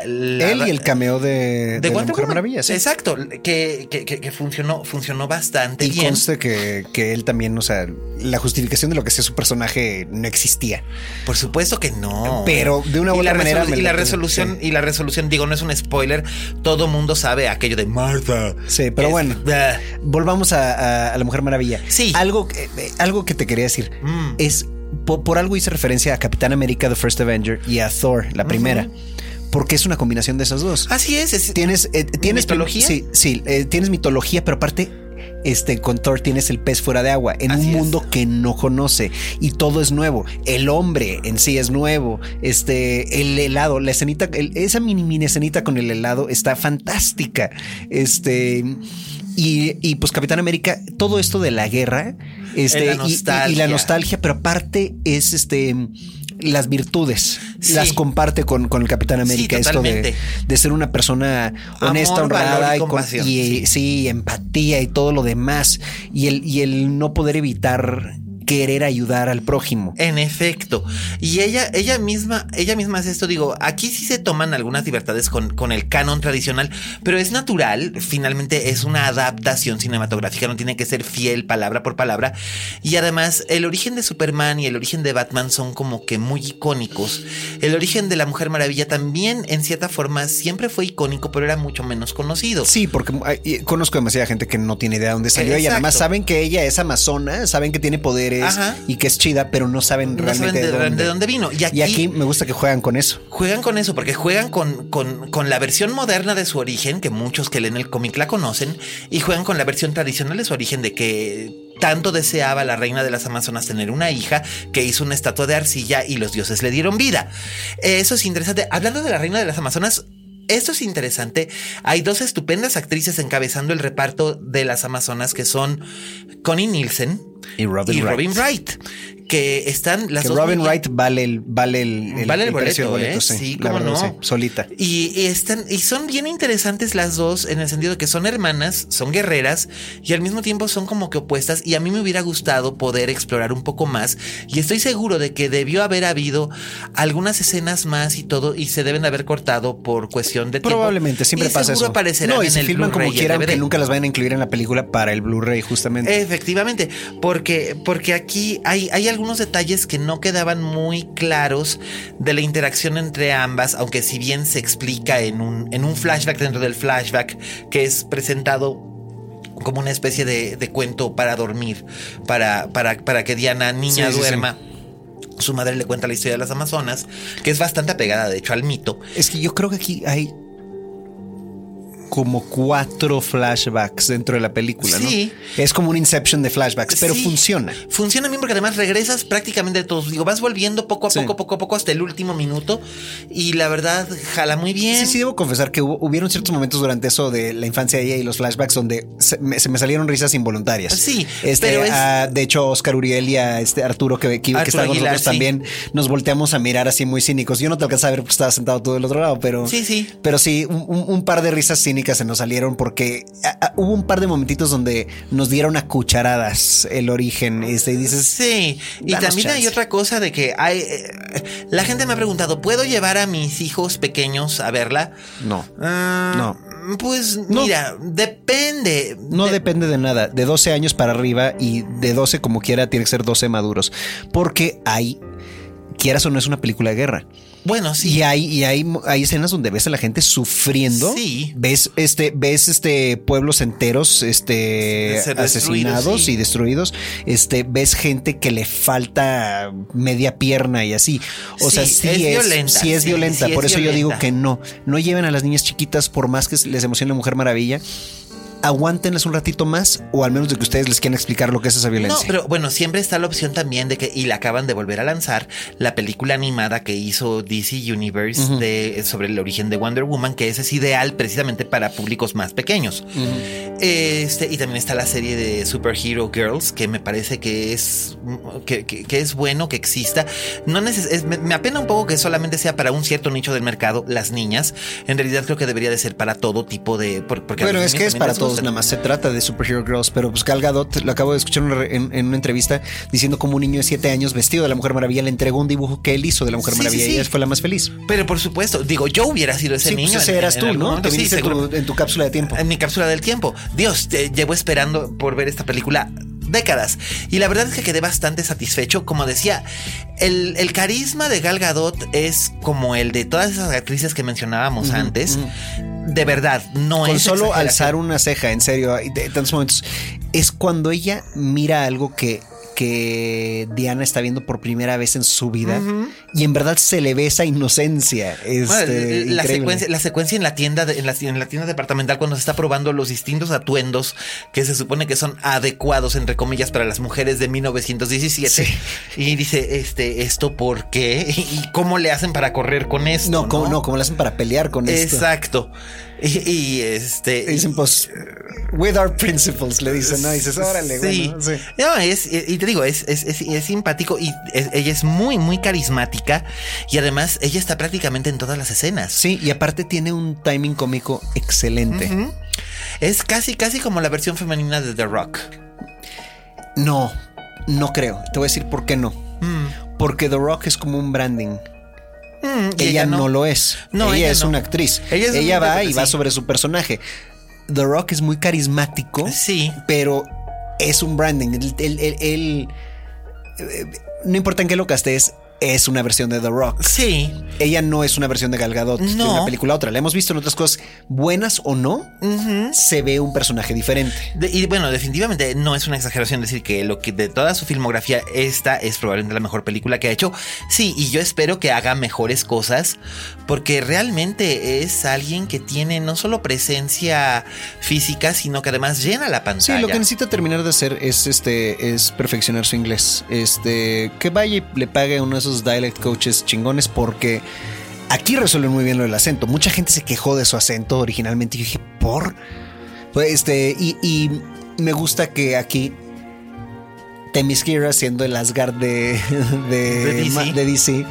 y el cameo de la Mujer Maravilla. ¿Sí? Exacto, que funcionó bastante bien. Y conste que él también, o sea, la justificación de lo que sea su personaje no existía. Por supuesto que no. Pero de una u otra manera. Y la resolución, digo, no es un spoiler. Todo mundo sabe aquello de Martha. Sí, pero bueno. Volvamos a la Mujer Maravilla. Sí. Algo que te quería decir es. Por algo hice referencia a Capitán América, The First Avenger, y a Thor, la primera. Porque es una combinación de esas dos. Así es. ¿Tienes mitología? Sí, tienes mitología, pero aparte con Thor tienes el pez fuera de agua en un mundo que no conoce y todo es nuevo. El hombre en sí es nuevo. El helado, la escenita, esa mini escenita con el helado está fantástica. Y pues Capitán América, todo esto de la guerra, y la nostalgia, pero aparte es las virtudes, las comparte con el Capitán América. Sí, esto de ser una persona honesta, honrada y empatía y todo lo demás. Y el no poder evitar querer ayudar al prójimo. En efecto. Y ella misma hace esto. Digo, aquí sí se toman algunas libertades con el canon tradicional, pero es natural. Finalmente es una adaptación cinematográfica, no tiene que ser fiel palabra por palabra. Y además el origen de Superman y el origen de Batman son como que muy icónicos. El origen de la Mujer Maravilla también en cierta forma siempre fue icónico, pero era mucho menos conocido. Sí, porque conozco demasiada gente que no tiene idea de dónde salió. Exacto. Y además saben que ella es amazona, saben que tiene poderes. Ajá. Y que es chida, pero no saben realmente de dónde vino. Y aquí me gusta que juegan con eso. Juegan con eso, porque juegan con la versión moderna de su origen, que muchos que leen el cómic la conocen, y juegan con la versión tradicional de su origen, de que tanto deseaba la reina de las Amazonas tener una hija, que hizo una estatua de arcilla y los dioses le dieron vida. Eso es interesante. Hablando de la reina de las Amazonas, esto es interesante. Hay dos estupendas actrices encabezando el reparto de las Amazonas, que son Connie Nielsen, y Robin Wright. Que están las que dos. Robin Wright vale el boleto, sí, cómo no. Sí, solita. Y son bien interesantes las dos en el sentido de que son hermanas, son guerreras y al mismo tiempo son como que opuestas. Y a mí me hubiera gustado poder explorar un poco más. Y estoy seguro de que debió haber habido algunas escenas más y todo, y se deben de haber cortado por cuestión de tiempo. Probablemente, siempre pasa eso. Aparecerán y en se el filman Blu-ray como quieran, y el DVD. que nunca las vayan a incluir en la película para el Blu-ray, justamente. Efectivamente, porque aquí hay algunos detalles que no quedaban muy claros de la interacción entre ambas, aunque si bien se explica en un flashback dentro del flashback que es presentado como una especie de cuento para dormir, para que Diana, niña, duerma. Su madre le cuenta la historia de las Amazonas, que es bastante apegada, de hecho, al mito. Es que yo creo que aquí hay como 4 flashbacks dentro de la película, ¿no? Sí. Es como un Inception de flashbacks, pero Sí. funciona. Funciona bien porque además regresas prácticamente de todos. Digo, vas volviendo poco a poco hasta el último minuto y la verdad jala muy bien. Sí, debo confesar que hubieron ciertos momentos durante eso de la infancia de ella y los flashbacks donde se me salieron risas involuntarias. Sí, pero de hecho, Oscar Uriel y a Arturo que está con Aguilar, nosotros también nos volteamos a mirar así muy cínicos. Yo no te alcanzaba a ver porque estaba sentado tú del otro lado, pero Sí. Pero sí, un par de risas cínicas se nos salieron porque hubo un par de momentitos donde nos dieron a cucharadas el origen. Y dices, sí, y también hay otra cosa de que la gente me ha preguntado, ¿puedo llevar a mis hijos pequeños a verla? No. No. Pues mira, depende. No depende de nada. De 12 años para arriba y de 12 como quiera tiene que ser 12 maduros. Porque quieras o no, es una película de guerra. Bueno, sí. Y hay escenas donde ves a la gente sufriendo. Sí. Ves pueblos enteros asesinados y destruidos. Ves gente que le falta media pierna y así. O sea, sí es violenta. Sí es violenta. Por eso yo digo que no lleven a las niñas chiquitas por más que les emocione Mujer Maravilla. Aguántenlas un ratito más, o al menos de que ustedes les quieran explicar lo que es esa violencia. No, pero bueno, siempre está la opción también de que, y la acaban de volver a lanzar, la película animada que hizo DC Universe sobre el origen de Wonder Woman, que ese es ideal precisamente para públicos más pequeños. Y también está la serie de Superhero Girls, que me parece que es bueno que exista. Me apena un poco que solamente sea para un cierto nicho del mercado, las niñas. En realidad creo que debería de ser para todo tipo de... Bueno, es que es para todos, nada más se trata de Superhero Girls, pero pues Gal Gadot, lo acabo de escuchar en una entrevista diciendo como un niño de 7 años vestido de la Mujer Maravilla le entregó un dibujo que él hizo de la Mujer Maravilla y ella fue la más feliz. Pero por supuesto, digo, yo hubiera sido ese niño. Pues ese eras tú, ¿no? Te viniste en tu cápsula de tiempo. En mi cápsula del tiempo. Dios, llevo esperando por ver esta película décadas. Y la verdad es que quedé bastante satisfecho. Como decía, el carisma de Gal Gadot es como el de todas esas actrices que mencionábamos antes. De verdad, no con es solo alzar una ceja, en serio, de tantos momentos. Es cuando ella mira algo que Diana está viendo por primera vez en su vida y en verdad se le ve esa inocencia. La secuencia en la tienda en la tienda departamental cuando se está probando los distintos atuendos que se supone que son adecuados entre comillas para las mujeres de 1917 y dice ¿esto por qué? ¿Y cómo le hacen para correr con esto? ¿Cómo le hacen para pelear con esto? Exacto. Dicen, pues, with our principles, le dicen, ¿no? Y dices, órale, sí. Bueno, sí. No, y te digo, es simpático y ella es muy, muy carismática y además ella está prácticamente en todas las escenas. Sí, y aparte tiene un timing cómico excelente. Es casi como la versión femenina de The Rock. No creo. Te voy a decir por qué no. Porque The Rock es como un branding. Ella no lo es. Ella es una actriz. Ella va y va sobre su personaje. The Rock es muy carismático. Sí. Pero es un branding. No importa en qué lo castes, es una versión de The Rock. Sí. Ella no es una versión de Gal Gadot de una película a otra. La hemos visto en otras cosas, buenas o no, se ve un personaje diferente. Y bueno, definitivamente no es una exageración decir que lo que de toda su filmografía esta es probablemente la mejor película que ha hecho. Sí, y yo espero que haga mejores cosas porque realmente es alguien que tiene no solo presencia física, sino que además llena la pantalla. Sí, lo que necesita terminar de hacer es perfeccionar su inglés. Que vaya y le pague a uno de esos dialect coaches chingones porque aquí resuelven muy bien lo del acento. Mucha gente se quejó de su acento originalmente y yo dije, ¿por? Pues y me gusta que aquí Themyscira siendo el Asgard de DC.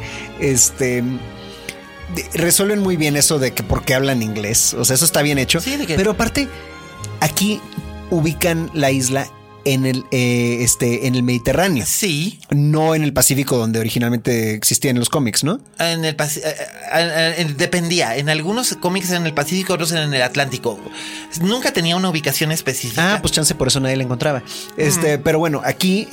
Resuelven muy bien eso de que por qué hablan inglés. O sea, eso está bien hecho. Sí, pero aparte, aquí ubican la isla en el Mediterráneo. Sí. No en el Pacífico, donde originalmente existían los cómics, ¿no? En el dependía. En algunos cómics en el Pacífico, otros en el Atlántico. Nunca tenía una ubicación específica. Pues chance por eso nadie la encontraba. Pero bueno, aquí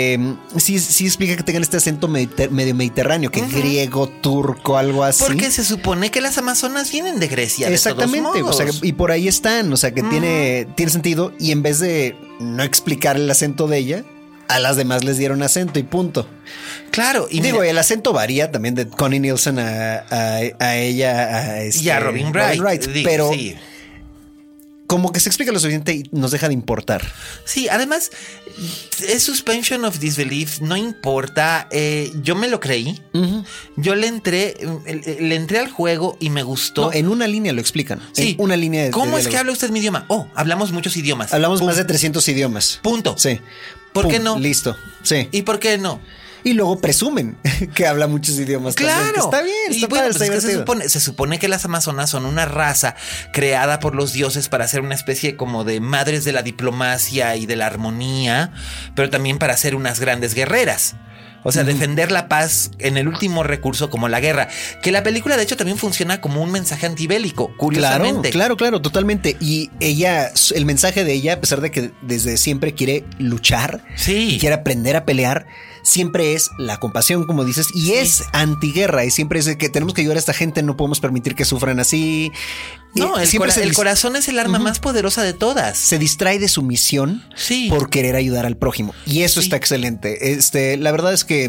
sí explica que tengan este acento medio mediterráneo, que griego, turco, algo así. Porque se supone que las amazonas vienen de Grecia. Exactamente. De todos modos. O sea, y por ahí están. O sea, que tiene sentido. Y en vez de no explicar el acento de ella, a las demás les dieron acento y punto. Claro. Y digo, el acento varía también de Connie Nielsen a ella y a Robin Wright. Pero sí, como que se explica lo suficiente y nos deja de importar. Sí, además es suspension of disbelief, no importa. Yo me lo creí. Yo le entré al juego y me gustó. No, en una línea lo explican. Sí. En una línea de ¿Cómo es diálogo. que habla usted mi idioma? Hablamos muchos idiomas. Hablamos más de 300 idiomas. Punto. Sí. ¿Por qué no? Listo. Sí. ¿Y por qué no? Y luego presumen que habla muchos idiomas. Claro. También, que está bien. Está y bueno, padre, pues está es que divertido. se supone que las amazonas son una raza creada por los dioses para ser una especie como de madres de la diplomacia y de la armonía, pero también para ser unas grandes guerreras. O sea, defender la paz en el último recurso como la guerra. Que la película, de hecho, también funciona como un mensaje antibélico, curiosamente. Claro, totalmente. Y ella, el mensaje de ella, a pesar de que desde siempre quiere luchar y quiere aprender a pelear, siempre es la compasión, como dices, y es antiguerra. Y siempre es de que tenemos que ayudar a esta gente, no podemos permitir que sufran así. No, el corazón es el arma más poderosa de todas. Se distrae de su misión por querer ayudar al prójimo. Y eso está excelente. La verdad es que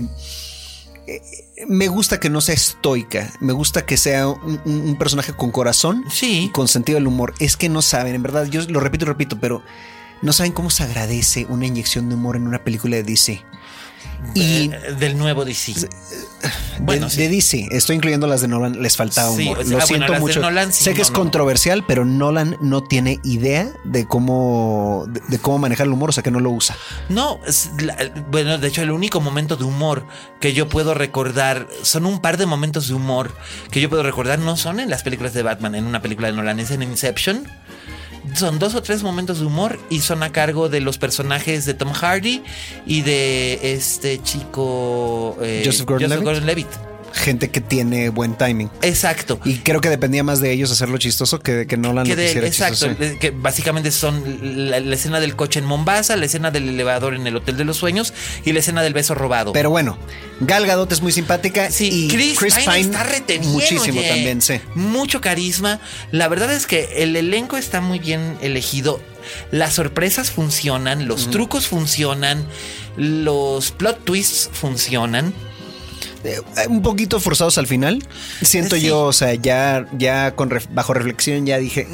me gusta que no sea estoica. Me gusta que sea un personaje con corazón y con sentido del humor. Es que no saben, en verdad, yo lo repito y repito, pero no saben cómo se agradece una inyección de humor en una película de DC. Y del nuevo DC. Bueno, de DC, estoy incluyendo las de Nolan, les faltaba humor. Lo siento mucho. Nolan, sé que es controversial, pero Nolan no tiene idea de cómo manejar el humor, o sea que no lo usa. No, bueno, de hecho el único momento de humor que yo puedo recordar, son un par de momentos de humor que yo puedo recordar, no son en las películas de Batman, en una película de Nolan, es en Inception. Son 2 o 3 momentos de humor y son a cargo de los personajes de Tom Hardy y de este chico Joseph Gordon-Levitt. Gente que tiene buen timing. Exacto. Y creo que dependía más de ellos hacerlo chistoso que Nolan lo quisiera chistoso. Exacto. Que básicamente son la escena del coche en Mombasa, la escena del elevador en el Hotel de los Sueños y la escena del beso robado. Pero bueno, Gal Gadot es muy simpática. Sí, y Chris Pine está retenido. Muchísimo también, sí. Mucho carisma. La verdad es que el elenco está muy bien elegido. Las sorpresas funcionan, los trucos funcionan, los plot twists funcionan. Un poquito forzados al final, siento yo, o sea, ya bajo reflexión ya dije,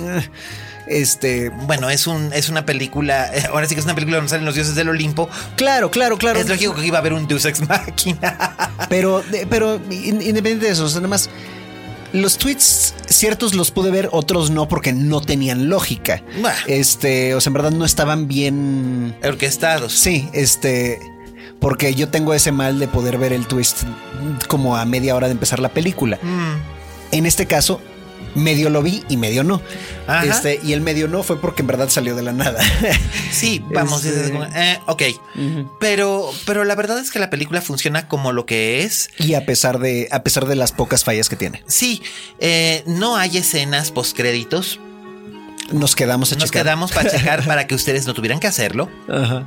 bueno, es una película, ahora sí que es una película donde salen los dioses del Olimpo. Claro. Es lógico que iba a haber un Deus Ex Machina. Pero independiente de eso, o sea, nada más los tweets ciertos los pude ver, otros no, porque no tenían lógica. O sea, en verdad no estaban bien orquestados. Sí, porque yo tengo ese mal de poder ver el twist como a media hora de empezar la película. En este caso, medio lo vi y medio no. Y el medio no fue porque en verdad salió de la nada. Sí, vamos. Ok. Pero la verdad es que la película funciona como lo que es. Y a pesar de las pocas fallas que tiene. Sí, no hay escenas postcréditos. Nos quedamos para checar para que ustedes no tuvieran que hacerlo. Ajá.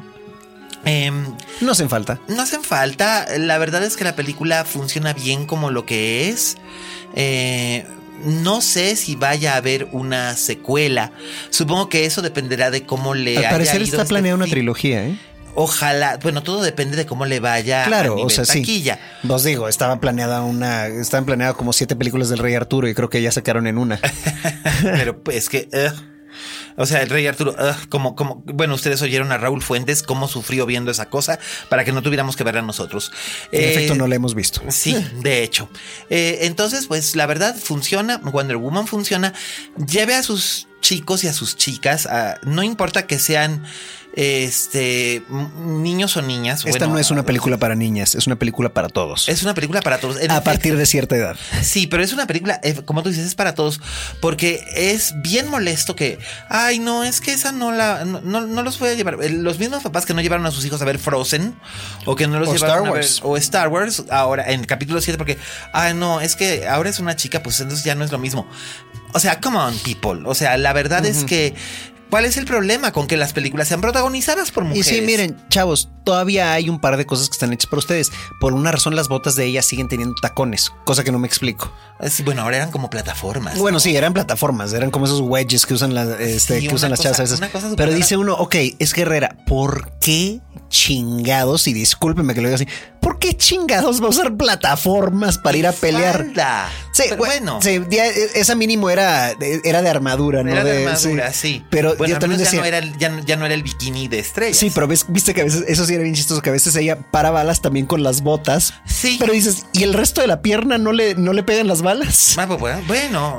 No hacen falta. No hacen falta. La verdad es que la película funciona bien como lo que es. No sé si vaya a haber una secuela. Supongo que eso dependerá de cómo le haya ido. Al parecer está planeada una trilogía, ¿eh? Ojalá. Bueno, todo depende de cómo le vaya a nivel taquilla. Sí. Os digo, estaban planeadas como 7 películas del Rey Arturo y creo que ya sacaron en una. Pero pues que... O sea, el Rey Arturo, bueno, ustedes oyeron a Raúl Fuentes cómo sufrió viendo esa cosa para que no tuviéramos que verla nosotros. En efecto, no la hemos visto. Sí, de hecho. Entonces, pues la verdad funciona. Wonder Woman funciona. Lleve a sus chicos y a sus chicas. No importa que sean niños o niñas. Esta no es una película para niñas, es una película para todos. Es una película para todos. A partir de cierta edad. Sí, pero es una película, como tú dices, es para todos, porque es bien molesto que, ay, no, es que esa no los voy a llevar. Los mismos papás que no llevaron a sus hijos a ver Frozen, o que no los llevaron a ver, o Star Wars, ahora en el capítulo 7, porque, ay, no, es que ahora es una chica, pues entonces ya no es lo mismo. O sea, come on, people. O sea, la verdad es que, ¿cuál es el problema con que las películas sean protagonizadas por mujeres? Y sí, miren, chavos, todavía hay un par de cosas que están hechas por ustedes. Por una razón, las botas de ellas siguen teniendo tacones, cosa que no me explico. Sí, bueno, ahora eran como plataformas. Bueno, ¿no? Sí, eran plataformas, eran como esos wedges que usan las, que usan las chavas a veces. Pero dice uno, ok, es guerrera, ¿por qué chingados? Y discúlpeme que lo diga así, ¿por qué chingados va a usar plataformas para ir a pelear? Sí, bueno. Sí, esa mínimo era de armadura, ¿no? Era de armadura, sí. Pero bueno, yo también decía, ya no era el bikini de estrellas. Sí, pero viste que a veces, eso sí era bien chistoso, que a veces ella para balas también con las botas. Sí. Pero dices, ¿y el resto de la pierna no le pegan las balas? Bueno,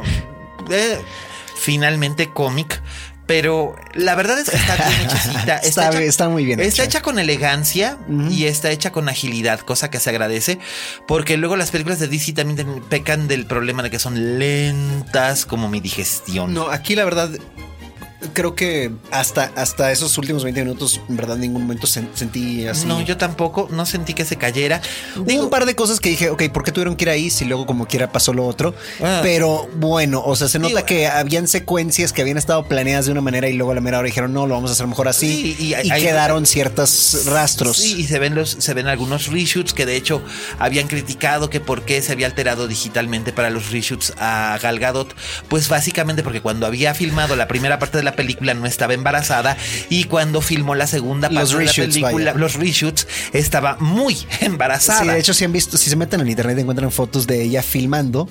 finalmente cómic. Pero la verdad es que está bien hechecita. Está muy bien. Está hecha con elegancia y está hecha con agilidad, cosa que se agradece. Porque luego las películas de DC también pecan del problema de que son lentas como mi digestión. No, aquí la verdad, creo que hasta esos últimos 20 minutos, en verdad, en ningún momento sentí así. No, yo tampoco, no sentí que se cayera. Digo, un par de cosas que dije, ok, ¿por qué tuvieron que ir ahí si luego como quiera pasó lo otro? Pero bueno, o sea, se nota que habían secuencias que habían estado planeadas de una manera y luego a la mera hora dijeron, no, lo vamos a hacer mejor así. Sí, y quedaron ciertos rastros. Sí, y se ven algunos reshoots que de hecho habían criticado que por qué se había alterado digitalmente para los reshoots a Gal Gadot. Pues básicamente porque cuando había filmado la primera parte de la película no estaba embarazada y cuando filmó la segunda parte de la película, los reshoots, estaba muy embarazada. Sí, de hecho, si han visto, si se meten en internet encuentran fotos de ella filmando.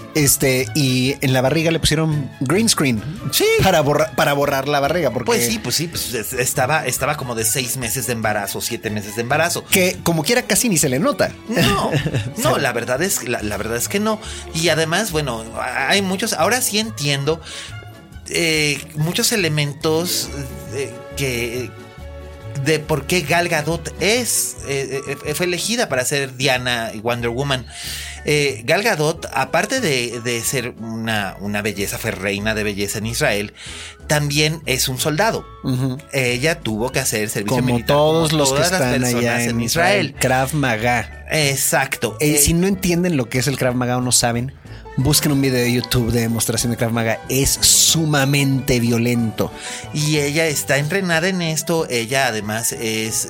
Y en la barriga le pusieron green screen. Sí. Para borrar la barriga. Porque Pues sí, estaba como de 6 meses de embarazo, 7 meses de embarazo. Que como quiera casi ni se le nota. No, la verdad es que no. Y además, bueno, hay muchos, ahora sí entiendo muchos elementos de por qué Gal Gadot fue elegida para ser Diana y Wonder Woman. Gal Gadot, aparte de ser una belleza, fue reina de belleza en Israel, también es un soldado. Ella tuvo que hacer servicio militar todos los que están allá en Israel. Krav Maga. Exacto. Si no entienden lo que es el Krav Maga o no saben, busquen un video de YouTube de demostración de Krav Maga. Es sumamente violento. Y ella está entrenada en esto. Ella además es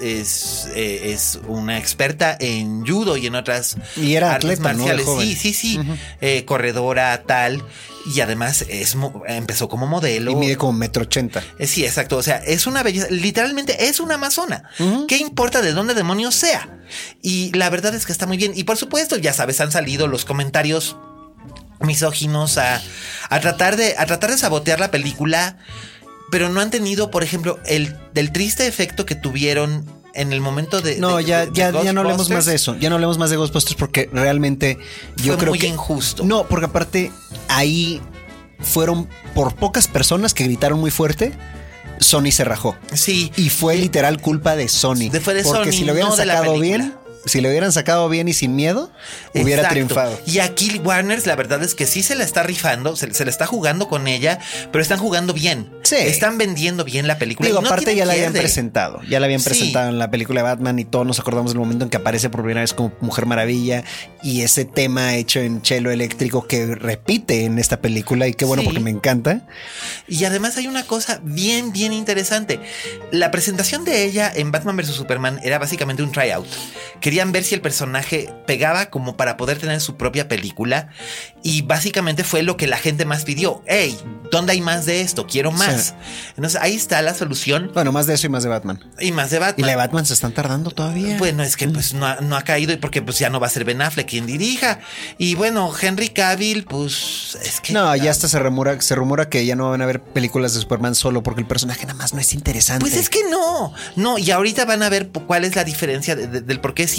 una experta en judo y en otras artes marciales. ¿No? Sí. Corredora tal. Y además empezó como modelo. Y mide como 1.80 m. Sí, exacto. O sea, es una belleza. Literalmente es una amazona. ¿Qué importa de dónde demonios sea? Y la verdad es que está muy bien. Y por supuesto, ya sabes, han salido los comentarios misóginos a tratar de sabotear la película, pero no han tenido, por ejemplo, el triste efecto que tuvieron en el momento de... No, ya no hablemos más de eso. Ya no hablemos más de Ghostbusters porque realmente yo creo que... Fue muy injusto. No, porque aparte ahí fueron por pocas personas que gritaron muy fuerte. Sony se rajó. Sí. Y fue literal culpa de Sony. Fue de porque Sony, si lo hubieran sacado bien... Si lo hubieran sacado bien y sin miedo, hubiera triunfado. Y aquí Warner, la verdad es que sí se la está rifando, se la está jugando con ella, pero están jugando bien. Sí. Están vendiendo bien la película. Digo, aparte ya la habían presentado. Ya la habían presentado en la película de Batman y todos nos acordamos del momento en que aparece por primera vez como Mujer Maravilla y ese tema hecho en cello eléctrico que repite en esta película y qué bueno porque me encanta. Y además hay una cosa bien, bien interesante. La presentación de ella en Batman vs. Superman era básicamente un tryout. Querían ver si el personaje pegaba como para poder tener su propia película y básicamente fue lo que la gente más pidió. Hey, ¿dónde hay más de esto? Quiero más. Sí. Entonces ahí está la solución. Bueno, más de eso y más de Batman. Y más de Batman. Y la de Batman se están tardando todavía. Bueno, es que pues no ha caído y porque pues ya no va a ser Ben Affleck quien dirija. Y bueno, Henry Cavill, pues es que... No, ya hasta se rumora que ya no van a haber películas de Superman solo porque el personaje nada más no es interesante. Pues es que no. Y ahorita van a ver cuál es la diferencia del por qué sí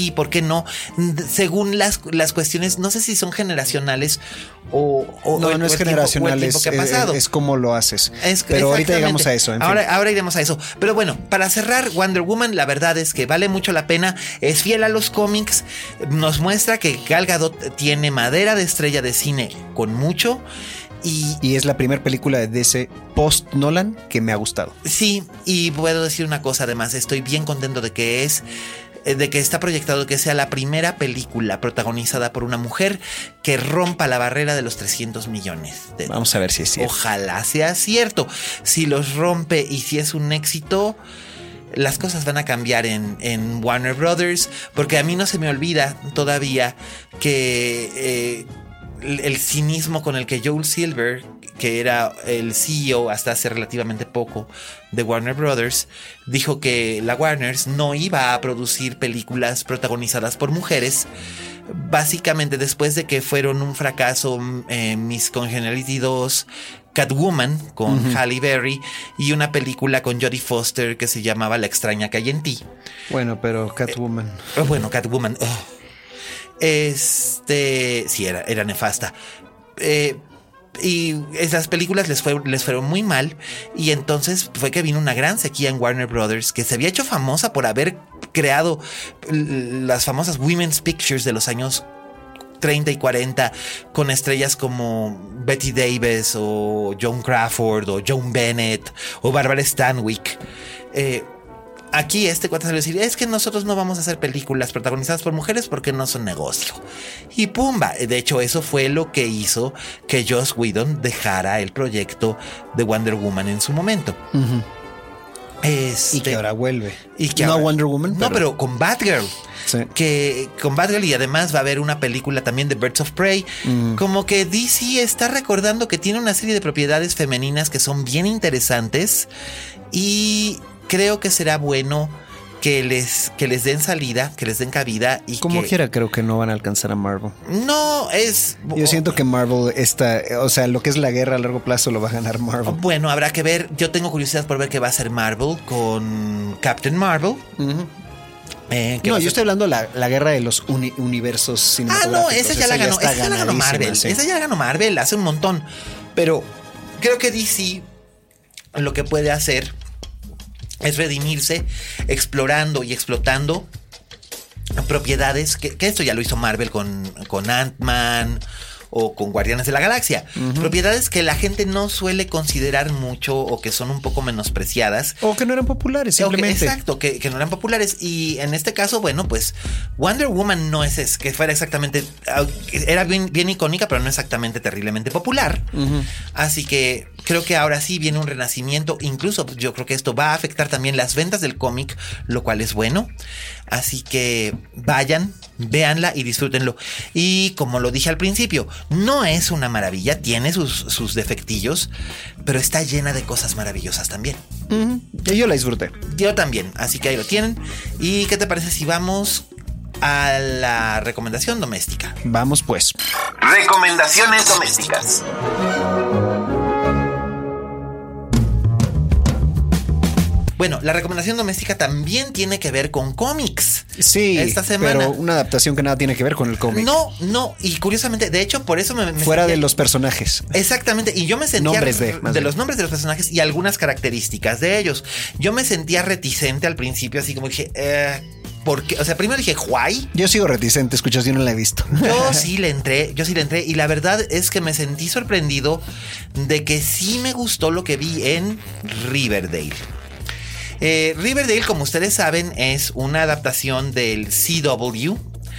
sí, ¿por qué no? Según las cuestiones, no sé si son generacionales o no es generacional, es como lo haces. Pero ahorita llegamos a eso. Ahora iremos a eso. Pero bueno, para cerrar, Wonder Woman, la verdad es que vale mucho la pena. Es fiel a los cómics. Nos muestra que Gal Gadot tiene madera de estrella de cine con mucho. Y es la primera película de DC post Nolan que me ha gustado. Sí, y puedo decir una cosa además, estoy bien contento de que está proyectado que sea la primera película protagonizada por una mujer que rompa la barrera de los 300 millones. Vamos a ver si es cierto. Ojalá sea cierto. Si los rompe y si es un éxito, las cosas van a cambiar en Warner Brothers, porque a mí no se me olvida todavía que el cinismo con el que Joel Silver, que era el CEO hasta hace relativamente poco de Warner Brothers, dijo que la Warners no iba a producir películas protagonizadas por mujeres, básicamente después de que fueron un fracaso Miss Congeniality 2, Catwoman con Halle Berry y una película con Jodie Foster que se llamaba La extraña que hay en ti. Bueno, pero Catwoman. Catwoman. Sí, era nefasta. Y esas películas les fueron muy mal. Y entonces fue que vino una gran sequía en Warner Brothers, que se había hecho famosa por haber creado las famosas Women's Pictures de los años 30 y 40, con estrellas como Betty Davis o Joan Crawford o Joan Bennett o Barbara Stanwyck. Aquí cuate salió a decir, es que nosotros no vamos a hacer películas protagonizadas por mujeres porque no son negocio. Y pumba, de hecho eso fue lo que hizo que Joss Whedon dejara el proyecto de Wonder Woman en su momento. Y que ahora vuelve. Y que no ahora, Wonder Woman. No, pero con Batgirl. Sí. Que con Batgirl, y además va a haber una película también de Birds of Prey. Como que DC está recordando que tiene una serie de propiedades femeninas que son bien interesantes. Y creo que será bueno que les den salida, que les den cabida. Y como quiera, creo que no van a alcanzar a Marvel. No, yo siento que Marvel lo que es la guerra a largo plazo lo va a ganar Marvel. Bueno, habrá que ver. Yo tengo curiosidad por ver qué va a hacer Marvel con Captain Marvel. No, yo estoy hablando de la guerra de los universos cinematográficos. Esa ya la ganó. Esa ya la ganó Marvel. Sí. Esa ya la ganó Marvel hace un montón. Pero creo que DC lo que puede hacer es redimirse explorando y explotando propiedades que esto ya lo hizo Marvel con Ant-Man o con Guardianes de la Galaxia. Propiedades que la gente no suele considerar mucho o que son un poco menospreciadas. O que no eran populares, simplemente. Exacto, que no eran populares. Y en este caso, bueno, pues Wonder Woman no es que fuera exactamente... Era bien icónica, pero no exactamente terriblemente popular. Así que creo que ahora sí viene un renacimiento. Incluso yo creo que esto va a afectar también las ventas del cómic, lo cual es bueno. Así que vayan, véanla y disfrútenlo. Y como lo dije al principio, no es una maravilla, tiene sus defectillos, pero está llena de cosas maravillosas también. Yo la disfruté. Yo también, así que ahí lo tienen. ¿Y qué te parece si vamos a la recomendación doméstica? Vamos pues. Recomendaciones domésticas. Bueno, la recomendación doméstica también tiene que ver con cómics. Sí, esta semana. Pero una adaptación que nada tiene que ver con el cómic. No, y curiosamente, de hecho, por eso me fuera sentía, de los personajes. Exactamente, y yo me sentía nombres de los nombres de los personajes y algunas características de ellos. Yo me sentía reticente al principio, así como dije, porque, o sea, primero dije, ¿why? Yo sigo reticente, escuchas, yo no la he visto. Yo sí le entré y la verdad es que me sentí sorprendido de que sí me gustó lo que vi en Riverdale. Riverdale, como ustedes saben, es una adaptación del CW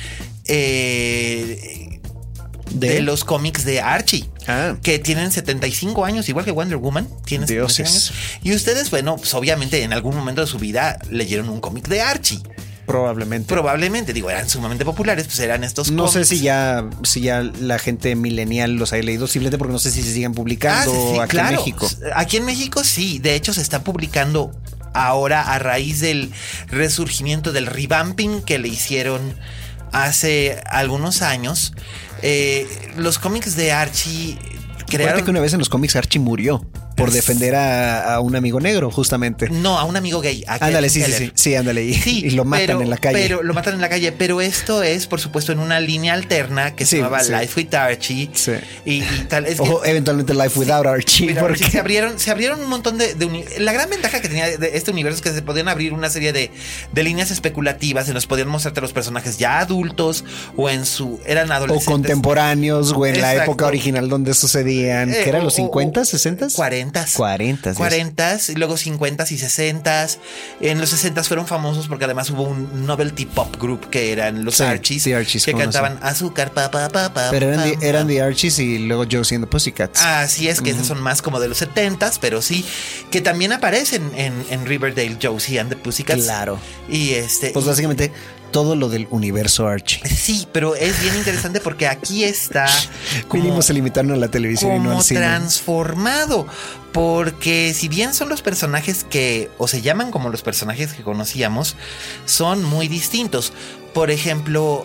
de los cómics de Archie, que tienen 75 años, igual que Wonder Woman. Tienen 75 años. Y ustedes, bueno, pues obviamente en algún momento de su vida leyeron un cómic de Archie. Probablemente, digo, eran sumamente populares, pues eran estos cómics. No sé si ya la gente millennial los haya leído, simplemente porque no sé si se siguen publicando sí, aquí claro. En México. Aquí en México sí, de hecho se están publicando ahora a raíz del resurgimiento del revamping que le hicieron hace algunos años. Los cómics de Archie crearon... Acuérdate que una vez en los cómics Archie murió. por defender a un amigo negro, justamente. No, a un amigo gay. Ándale, sí, ándale. Y lo matan en la calle. Pero lo matan en la calle. Pero esto es, por supuesto, en una línea alterna que se llamaba Life with Archie. Sí. Y tal. O eventualmente Life Without Archie. Porque se abrieron un montón la gran ventaja que tenía de este universo es que se podían abrir una serie de líneas especulativas en los podían mostrarte los personajes ya adultos o eran adolescentes. O contemporáneos, o en la época original donde sucedían, que eran los 50, 60, 40. 40 y luego 50 y 60. En los 60 fueron famosos porque además hubo un novelty pop group que eran los Archies, que cantaban azúcar, pero eran The Archies y luego Josie and the Pussycats. Así es, que esas son más como de los 70s, pero sí, que también aparecen en Riverdale, Josie and the Pussycats. Claro. Y pues básicamente todo lo del universo Archie. Sí, pero es bien interesante porque aquí está mínimo se limitaron a la televisión y no al cine. Transformado. Porque si bien son los personajes o se llaman como los personajes que conocíamos, son muy distintos. Por ejemplo,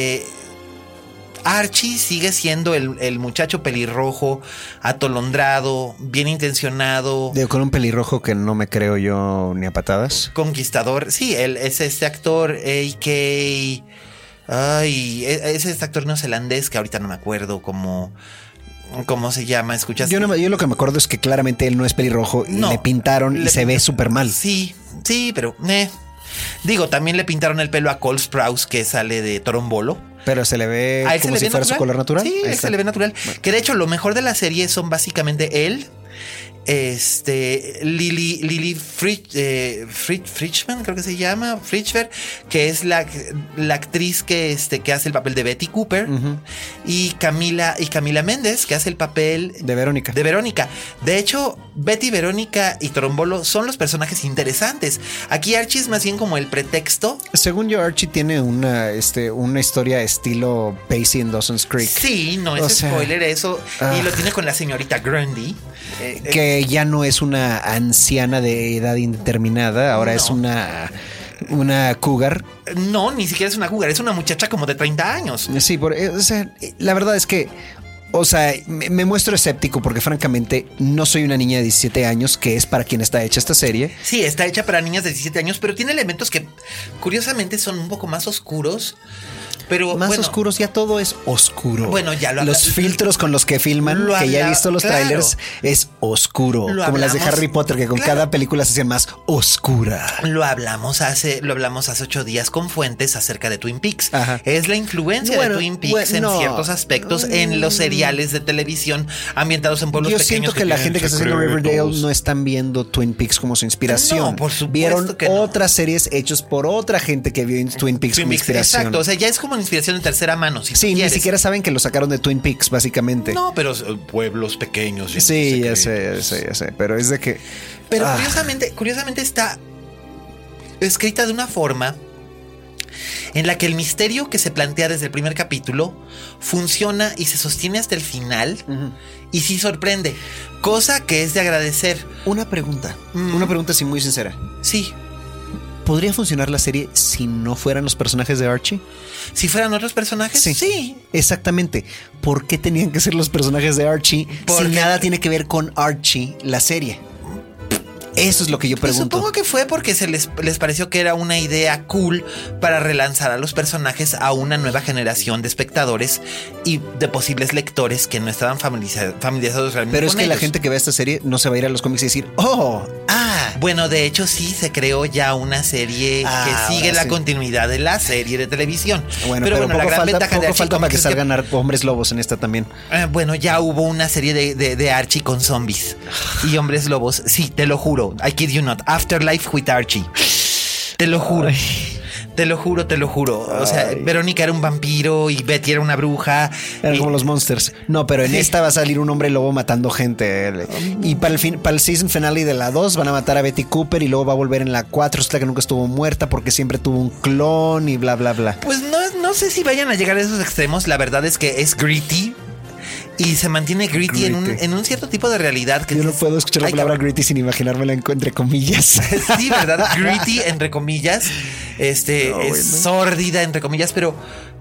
Archie sigue siendo el muchacho pelirrojo, atolondrado, bien intencionado. Con un pelirrojo que no me creo yo ni a patadas. Conquistador. Sí, él es este actor A.K. Ay, es este actor neozelandés que ahorita no me acuerdo cómo se llama. ¿Escuchas? Yo lo que me acuerdo es que claramente él no es pelirrojo y le pintaron y se ve súper mal. Sí, pero digo, también le pintaron el pelo a Cole Sprouse, que sale de Torombolo. Pero se le ve como si fuera su color natural. Sí, se le ve natural. Bueno. Que de hecho lo mejor de la serie son básicamente él, Lily Fritchman, creo que se llama, Fritchberg, que es la actriz que hace el papel de Betty Cooper, y Camila Méndez, que hace el papel de Verónica. De hecho, Betty, Verónica y Torombolo son los personajes interesantes. Aquí Archie es más bien como el pretexto. Según yo, Archie tiene una historia estilo Pacey en Dawson's Creek. Sí, no es spoiler eso. Y lo tiene con la señorita Grundy. Que ya no es una anciana de edad indeterminada, ahora es una cougar. No, ni siquiera es una cougar, es una muchacha como de 30 años. Sí, la verdad es que me muestro escéptico porque francamente no soy una niña de 17 años, que es para quien está hecha esta serie. Sí, está hecha para niñas de 17 años, pero tiene elementos que curiosamente son un poco más oscuros. Pero más oscuros, ya todo es oscuro. Bueno, ya los filtros con los que filman, que ya he visto los trailers, es oscuro. Como las de Harry Potter, que con cada película se hacen más oscura. Lo hablamos hace 8 días con fuentes acerca de Twin Peaks. Ajá. Es la influencia de Twin Peaks en ciertos aspectos en los seriales de televisión ambientados en pueblos pequeños. Yo siento que la gente que está haciendo Riverdale no están viendo Twin Peaks como su inspiración. No, por supuesto. Vieron que otras series hechas por otra gente que vio Twin Peaks como inspiración. Exacto, o sea, ya es como una inspiración en tercera mano. Sí, ni siquiera saben que lo sacaron de Twin Peaks, básicamente. No, pero pueblos pequeños. Sí, ya sé. Pero es de que. Pero curiosamente está escrita de una forma en la que el misterio que se plantea desde el primer capítulo funciona y se sostiene hasta el final. Y sí sorprende, cosa que es de agradecer. Una pregunta así muy sincera. Sí. ¿Podría funcionar la serie si no fueran los personajes de Archie? ¿Si fueran otros personajes? Sí. Exactamente. ¿Por qué tenían que ser los personajes de Archie si nada tiene que ver con Archie, la serie? Eso es lo que yo pregunto. Supongo que fue porque les pareció que era una idea cool para relanzar a los personajes a una nueva generación de espectadores y de posibles lectores que no estaban familiarizados realmente. Pero es que la gente que ve esta serie no se va a ir a los cómics y decir, bueno, de hecho sí se creó ya una serie que sigue la continuidad de la serie de televisión. Pero la gran ventaja de Archie falta para que salgan hombres lobos en esta también. Bueno, ya hubo una serie de Archie con zombies y hombres lobos. Sí, te lo juro. I kid you not. Afterlife with Archie. Te lo juro. Te lo juro. O sea, Verónica era un vampiro y Betty era una bruja. Eran como los Monsters. No, pero en esta va a salir un hombre lobo matando gente. Y para el season finale de la 2 van a matar a Betty Cooper y luego va a volver en la 4. Hasta que nunca estuvo muerta porque siempre tuvo un clon y bla, bla, bla. Pues no sé si vayan a llegar a esos extremos. La verdad es que es gritty. Y se mantiene gritty en un cierto tipo de realidad. Que yo no puedo escuchar la palabra gritty sin imaginármela entre comillas. Sí, ¿verdad? Gritty entre comillas. Es sórdida entre comillas, pero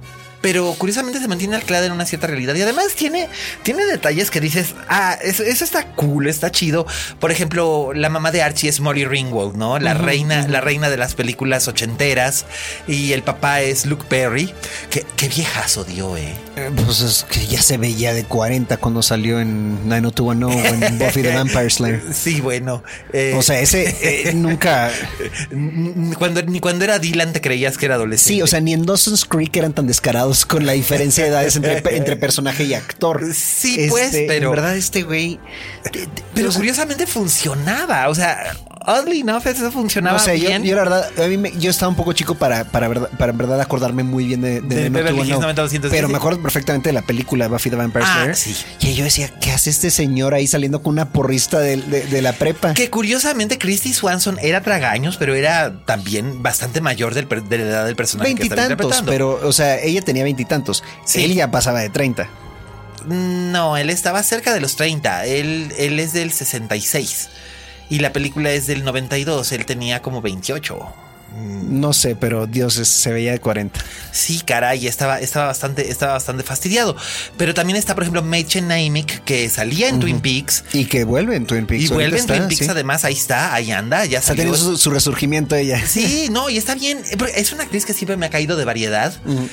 pero curiosamente se mantiene anclada en una cierta realidad. Y además tiene detalles que dices, eso está cool, está chido. Por ejemplo, la mamá de Archie es Molly Ringwald, ¿no? La reina de las películas ochenteras. Y el papá es Luke Perry. Qué viejazo dio, Pues es que ya se veía de 40 cuando salió en 90210 o en Buffy the Vampire Slayer. Sí, bueno. O sea, ese nunca... Ni cuando era Dylan te creías que era adolescente. Sí, o sea, ni en Dawson's Creek eran tan descarados con la diferencia de edades entre personaje y actor. Sí, pues, pero... En verdad, este güey... Pero curiosamente funcionaba, o sea... Oddly enough, eso funcionaba bien. Yo la verdad, yo estaba un poco chico para en verdad acordarme muy bien de Beverly Hills 90210. Pero me acuerdo perfectamente de la película Buffy the Vampire Slayer. Sí. Y yo decía, ¿qué hace este señor ahí saliendo con una porrista de la prepa? Que curiosamente Christy Swanson era tragaños, pero era también bastante mayor de la edad del personaje que estaba interpretando. Pero, o sea, ella tenía 20 y tantos. Sí. Él ya pasaba de 30. No, él estaba cerca de los 30. Él es del 66. Y la película es del 92. Él tenía como 28. No sé, pero Dios, se veía de 40. Sí, caray, estaba bastante fastidiado. Pero también está, por ejemplo, Mädchen Naimek, que salía en Twin Peaks. Y que vuelve en Twin Peaks. Y vuelve en Twin Peaks, además, ahí anda, ya salió. Ha tenido su resurgimiento ella. Sí, no, y está bien. Es una actriz que siempre me ha caído de variedad.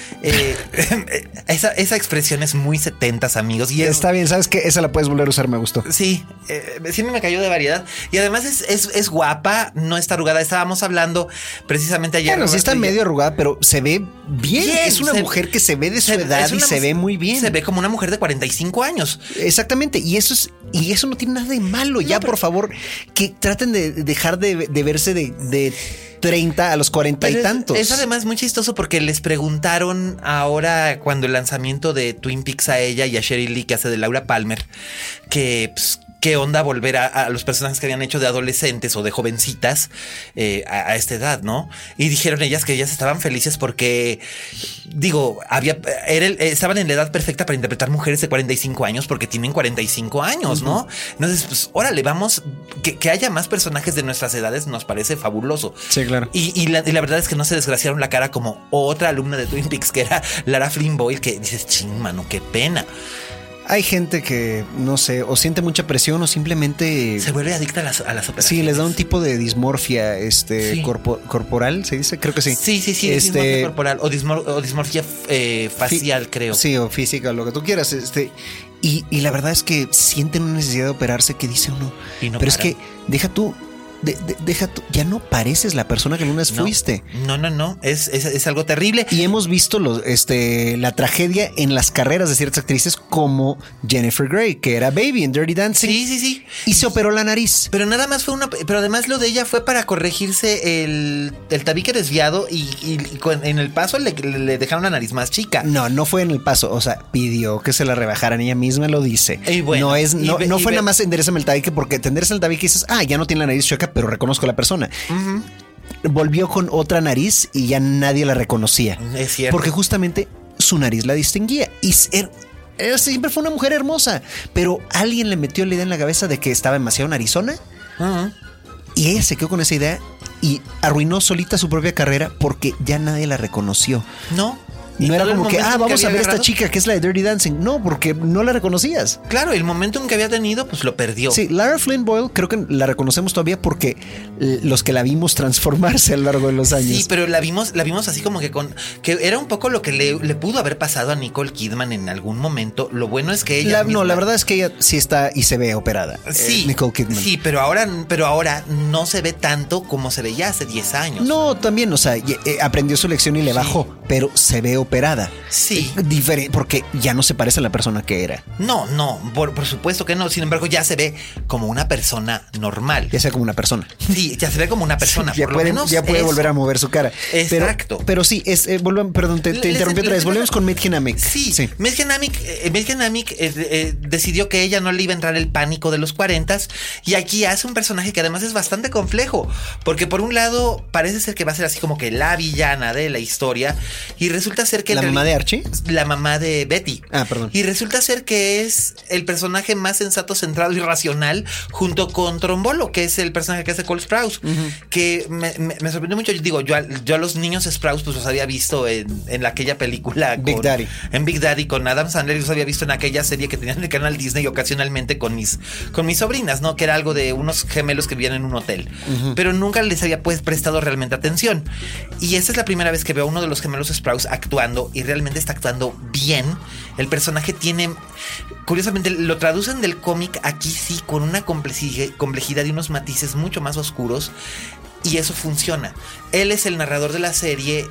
Esa expresión es muy 70s, amigos. Y está bien, ¿sabes qué? Esa la puedes volver a usar, me gustó. Sí, siempre me cayó de variedad. Y además es guapa, no está arrugada. Estábamos hablando precisamente ayer. Bueno, sí está medio arrugada, pero se ve bien. Es una mujer que se ve de su edad y se ve muy bien. Se ve como una mujer de 45 años. Exactamente. Y eso no tiene nada de malo. Ya, por favor, que traten de dejar de verse de 30 a los 40 y tantos. Es además muy chistoso porque les preguntaron ahora cuando el lanzamiento de Twin Peaks a ella y a Sheryl Lee, que hace de Laura Palmer, que pues, qué onda volver a los personajes que habían hecho de adolescentes o de jovencitas a esta edad, ¿no? Y dijeron ellas que ellas estaban felices porque, digo, estaban en la edad perfecta para interpretar mujeres de 45 años porque tienen 45 años, ¿no? Entonces, pues, órale, vamos, que haya más personajes de nuestras edades nos parece fabuloso. Sí, claro. Y la verdad es que no se desgraciaron la cara como otra alumna de Twin Peaks, que era Lara Flynn Boyle, que dices, ching, mano, qué pena. Hay gente que, no sé, o siente mucha presión o simplemente... Se vuelve adicta a las operaciones. Sí, les da un tipo de dismorfia corporal, ¿se dice? Creo que sí. Sí, dismorfia corporal o dismorfia facial, creo. Sí, o física, lo que tú quieras. Y la verdad es que sienten una necesidad de operarse que dice uno. Pero es que deja tú, ya no pareces la persona que alguna vez fuiste. No. Es algo terrible. Y hemos visto la tragedia en las carreras de ciertas actrices como Jennifer Grey, que era Baby en Dirty Dancing. Sí. Y se operó la nariz. Pero nada más pero además lo de ella fue para corregirse el tabique desviado y en el paso le dejaron la nariz más chica. No fue en el paso. O sea, pidió que se la rebajaran. Ella misma lo dice. Bueno, no fue nada más enderezame el tabique, porque te enderezan el tabique y dices, ya no tiene la nariz chueca, pero reconozco a la persona. Volvió con otra nariz y ya nadie la reconocía. Es cierto. Porque justamente su nariz la distinguía. Y siempre fue una mujer hermosa. Pero alguien le metió la idea en la cabeza de que estaba demasiado narizona. Y ella se quedó con esa idea y arruinó solita su propia carrera porque ya nadie la reconoció. No era como que, vamos a ver esta chica que es la de Dirty Dancing. No, porque no la reconocías. Claro, el momentum que había tenido, pues lo perdió. Sí, Lara Flynn Boyle creo que la reconocemos todavía porque los que la vimos transformarse a lo largo de los años. Sí, pero la vimos así como que que era un poco lo que le pudo haber pasado a Nicole Kidman en algún momento. Lo bueno es que ella la verdad es que ella sí está y se ve operada. Sí, Nicole Kidman. Sí, pero ahora no se ve tanto como se veía hace 10 años. No, también, o sea, aprendió su lección y le bajó, pero se ve operada. Sí. Diferente, porque ya no se parece a la persona que era. No, por supuesto que no. Sin embargo, ya se ve como una persona normal. Ya se ve como una persona. Sí, ya se ve como una persona. Sí, ya puede volver a mover su cara. Exacto. Pero sí, perdón, te interrumpí otra vez. Volvemos con Mädchen Naimek. Sí. Mädchen Naimek decidió que ella no le iba a entrar el pánico de los 40s. Y aquí hace un personaje que además es bastante complejo. Porque por un lado parece ser que va a ser así como que la villana de la historia. Y resulta ser ser que... ¿La mamá de Archie? La mamá de Betty. Ah, perdón. Y resulta ser que es el personaje más sensato, centrado y racional junto con Trombolo, que es el personaje que hace Cole Sprouse. Que me sorprendió mucho. Yo a los niños Sprouse pues los había visto en aquella película Big Daddy. En Big Daddy con Adam Sandler. Los había visto en aquella serie que tenían en el canal Disney ocasionalmente con mis sobrinas, ¿no? Que era algo de unos gemelos que vivían en un hotel. Pero nunca les había pues prestado realmente atención. Y esta es la primera vez que veo a uno de los gemelos Sprouse actuando, y realmente está actuando bien. El personaje tiene, curiosamente, lo traducen del cómic aquí sí con una complejidad y unos matices mucho más oscuros, y eso funciona. Él es el narrador de la serie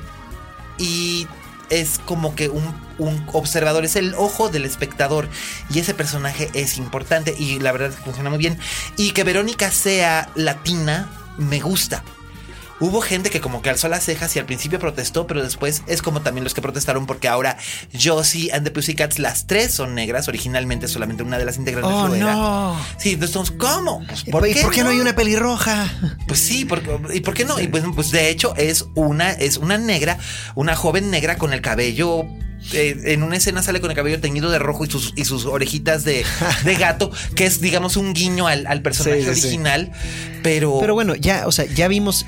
y es como que un observador, es el ojo del espectador, y ese personaje es importante y la verdad es que funciona muy bien. Y que Verónica sea latina me gusta. Hubo gente que como que alzó las cejas y al principio protestó, pero después es como también los que protestaron porque ahora Josie and the Pussycats, las tres son negras. Originalmente solamente una de las integrantes lo era. No. Sí, entonces, ¿cómo? Pues, ¿Por qué no hay una pelirroja? Pues sí, ¿y por qué no? Y pues de hecho es una negra, una joven negra con el cabello... en una escena sale con el cabello teñido de rojo y sus orejitas de gato, que es, digamos, un guiño al personaje original. Pero bueno, ya, o sea, ya vimos.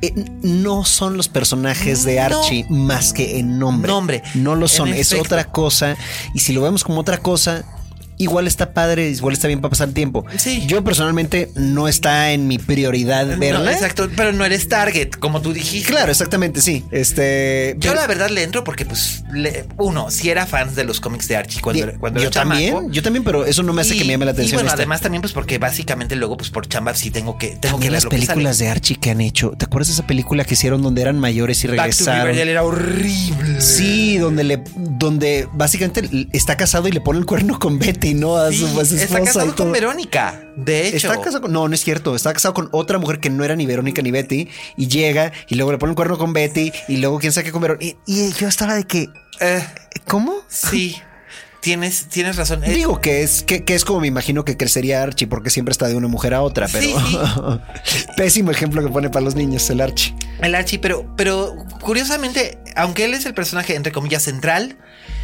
No son los personajes de Archie más que en nombre. No lo son, es otra cosa. Y si lo vemos como otra cosa, igual está padre, igual está bien para pasar tiempo. Sí. Yo personalmente no está en mi prioridad verla. No, exacto, pero no eres target, como tú dijiste. Claro, exactamente, sí. Yo la verdad le entro porque, pues, si era fan de los cómics de Archie cuando yo era chamaco. Yo también, pero eso no me hace que me llame la atención. Y bueno, además también, pues, porque básicamente luego, pues, por chamba sí tengo que ver las películas de Archie que han hecho. ¿Te acuerdas de esa película que hicieron donde eran mayores y regresaron? Back to Riverdale era horrible. Sí, donde básicamente está casado y le pone el cuerno con Betty, ¿no? A su esposa. Está casado con Verónica, de hecho. Está casado no es cierto. Está casado con otra mujer que no era ni Verónica ni Betty, y llega y luego le pone el cuerno con Betty y luego quién sabe qué con Verónica. Y yo estaba de que ¿cómo? Sí. Tienes razón. Digo que es como me imagino que crecería Archie, porque siempre está de una mujer a otra, pero sí. Pésimo ejemplo que pone para los niños el Archie. El Archie, pero curiosamente, aunque él es el personaje entre comillas central,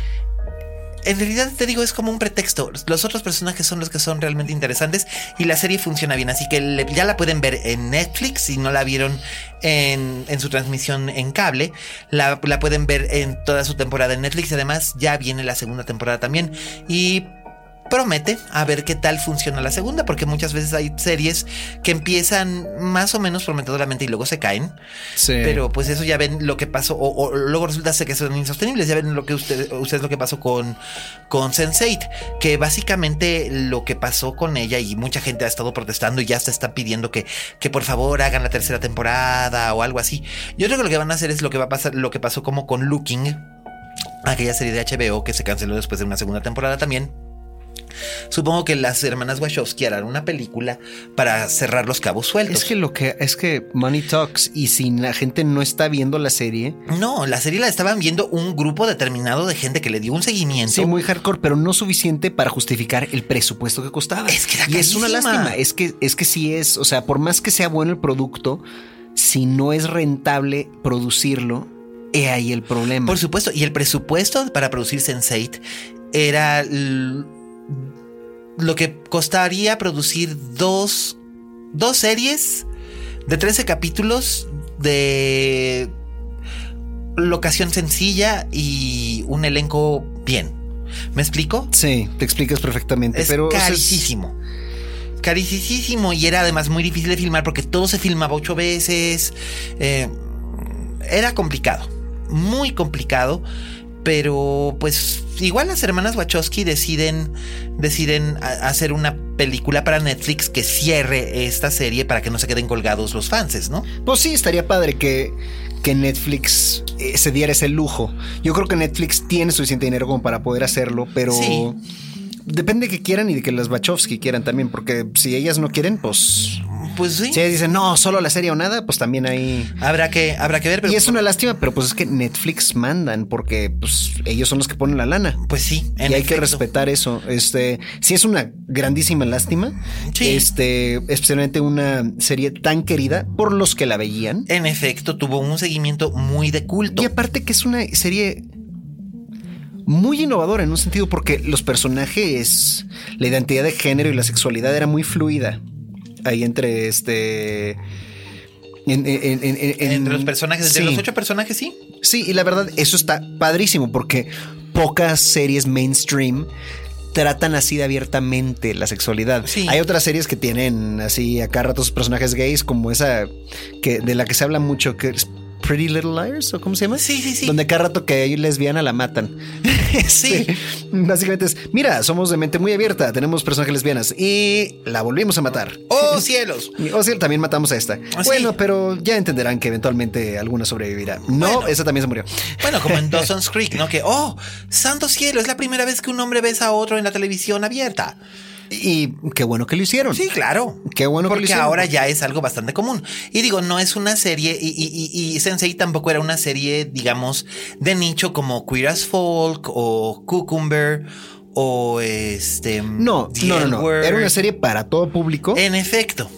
en realidad te digo, es como un pretexto. Los otros personajes son los que son realmente interesantes y la serie funciona bien. Así que ya la pueden ver en Netflix. Si no la vieron en su transmisión en cable, la pueden ver en toda su temporada en Netflix. Y además ya viene la segunda temporada también. Y promete a ver qué tal funciona la segunda, porque muchas veces hay series que empiezan más o menos prometedoramente y luego se caen. Sí. Pero pues eso ya ven lo que pasó, o luego resulta ser que son insostenibles. Ya ven lo que ustedes lo que pasó con Sense8, que básicamente lo que pasó con ella, y mucha gente ha estado protestando y ya se está pidiendo que por favor hagan la tercera temporada o algo así. Yo creo que lo que van a hacer es lo que pasó como con Looking, aquella serie de HBO que se canceló después de una segunda temporada también. Supongo que las hermanas Wachowski harán una película para cerrar los cabos sueltos. Es que Money Talks, y si la gente no está viendo la serie. No, la serie la estaban viendo un grupo determinado de gente que le dio un seguimiento. Sí, muy hardcore, pero no suficiente para justificar el presupuesto que costaba. Es que era carísima. Y es una lástima. Es que sí es, o sea, por más que sea bueno el producto, si no es rentable producirlo, he ahí el problema. Por supuesto, y el presupuesto para producir Sense8 era lo que costaría producir dos series de 13 capítulos de locación sencilla y un elenco bien. ¿Me explico? Sí, te explicas perfectamente. Pero carísimo. Carísimo, y era además muy difícil de filmar porque todo se filmaba 8 veces. Era complicado, muy complicado. Pero pues igual las hermanas Wachowski deciden hacer una película para Netflix que cierre esta serie para que no se queden colgados los fans, ¿no? Pues sí, estaría padre que Netflix se diera ese lujo. Yo creo que Netflix tiene suficiente dinero como para poder hacerlo, pero sí. Depende de que quieran y de que las Wachowski quieran también, porque si ellas no quieren, pues sí. Si ellas dicen no, solo la serie o nada, pues también ahí habrá que ver. Pero y es una lástima, pero pues es que Netflix mandan, porque pues ellos son los que ponen la lana. Pues sí, y hay que respetar eso. Sí es una grandísima lástima. Sí. Especialmente una serie tan querida por los que la veían. En efecto, tuvo un seguimiento muy de culto. Y aparte que es una serie muy innovadora en un sentido porque los personajes, la identidad de género y la sexualidad era muy fluida. Ahí entre entre los personajes, entre sí. los 8 personajes, sí. Sí, y la verdad, eso está padrísimo porque pocas series mainstream tratan así de abiertamente la sexualidad. Sí. Hay otras series que tienen así acá ratos personajes gays, como esa de la que se habla mucho, que es Pretty Little Liars, ¿o cómo se llama? Sí. Donde cada rato que hay lesbiana la matan. Sí. Básicamente es, mira, somos de mente muy abierta, tenemos personajes lesbianas y la volvimos a matar. ¡Oh, cielos! O sea, también matamos a esta. Bueno, pero ya entenderán que eventualmente alguna sobrevivirá. No, bueno, esa también se murió. Bueno, como en Dawson's Creek, ¿no? Que, ¡oh, santo cielo! Es la primera vez que un hombre besa a otro en la televisión abierta. Y qué bueno que lo hicieron. Sí, claro. Qué bueno que lo porque hicieron. ahora ya es algo bastante común. Y digo, no es una serie, y Sense8 tampoco era una serie, digamos, de nicho como Queer as Folk o Cucumber o No. Era una serie para todo público. En efecto.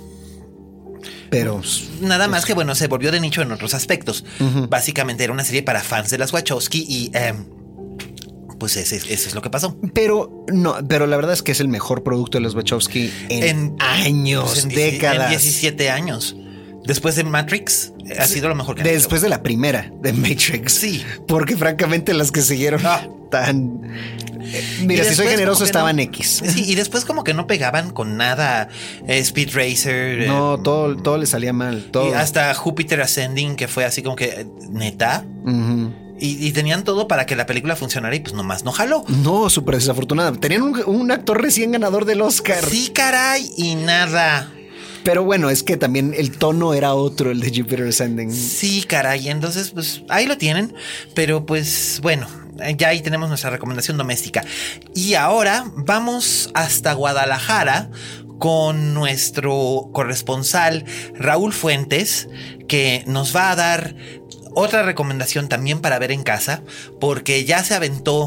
Pero nada más que, bueno, se volvió de nicho en otros aspectos. Básicamente era una serie para fans de las Wachowski y pues eso es lo que pasó. Pero la verdad es que es el mejor producto de los Wachowski en años, pues décadas. En 17 años. Después de Matrix, ha sido lo mejor que han hecho. Después de la primera de Matrix. Sí. Porque francamente las que siguieron tan... Mira, si soy generoso, estaban X. Sí, y después como que no pegaban con nada. Speed Racer. No, todo le salía mal. Todo. Y hasta Jupiter Ascending, que fue así como que, ¿neta? Y tenían todo para que la película funcionara y pues nomás no jaló. No, súper desafortunada. Tenían un actor recién ganador del Oscar. Sí, caray, y nada. Pero bueno, es que también el tono era otro, el de Jupiter Ascending. Sí, caray, entonces pues ahí lo tienen. Pero pues bueno, ya ahí tenemos nuestra recomendación doméstica. Y ahora vamos hasta Guadalajara con nuestro corresponsal Raúl Fuentes, que nos va a dar otra recomendación también para ver en casa, porque ya se aventó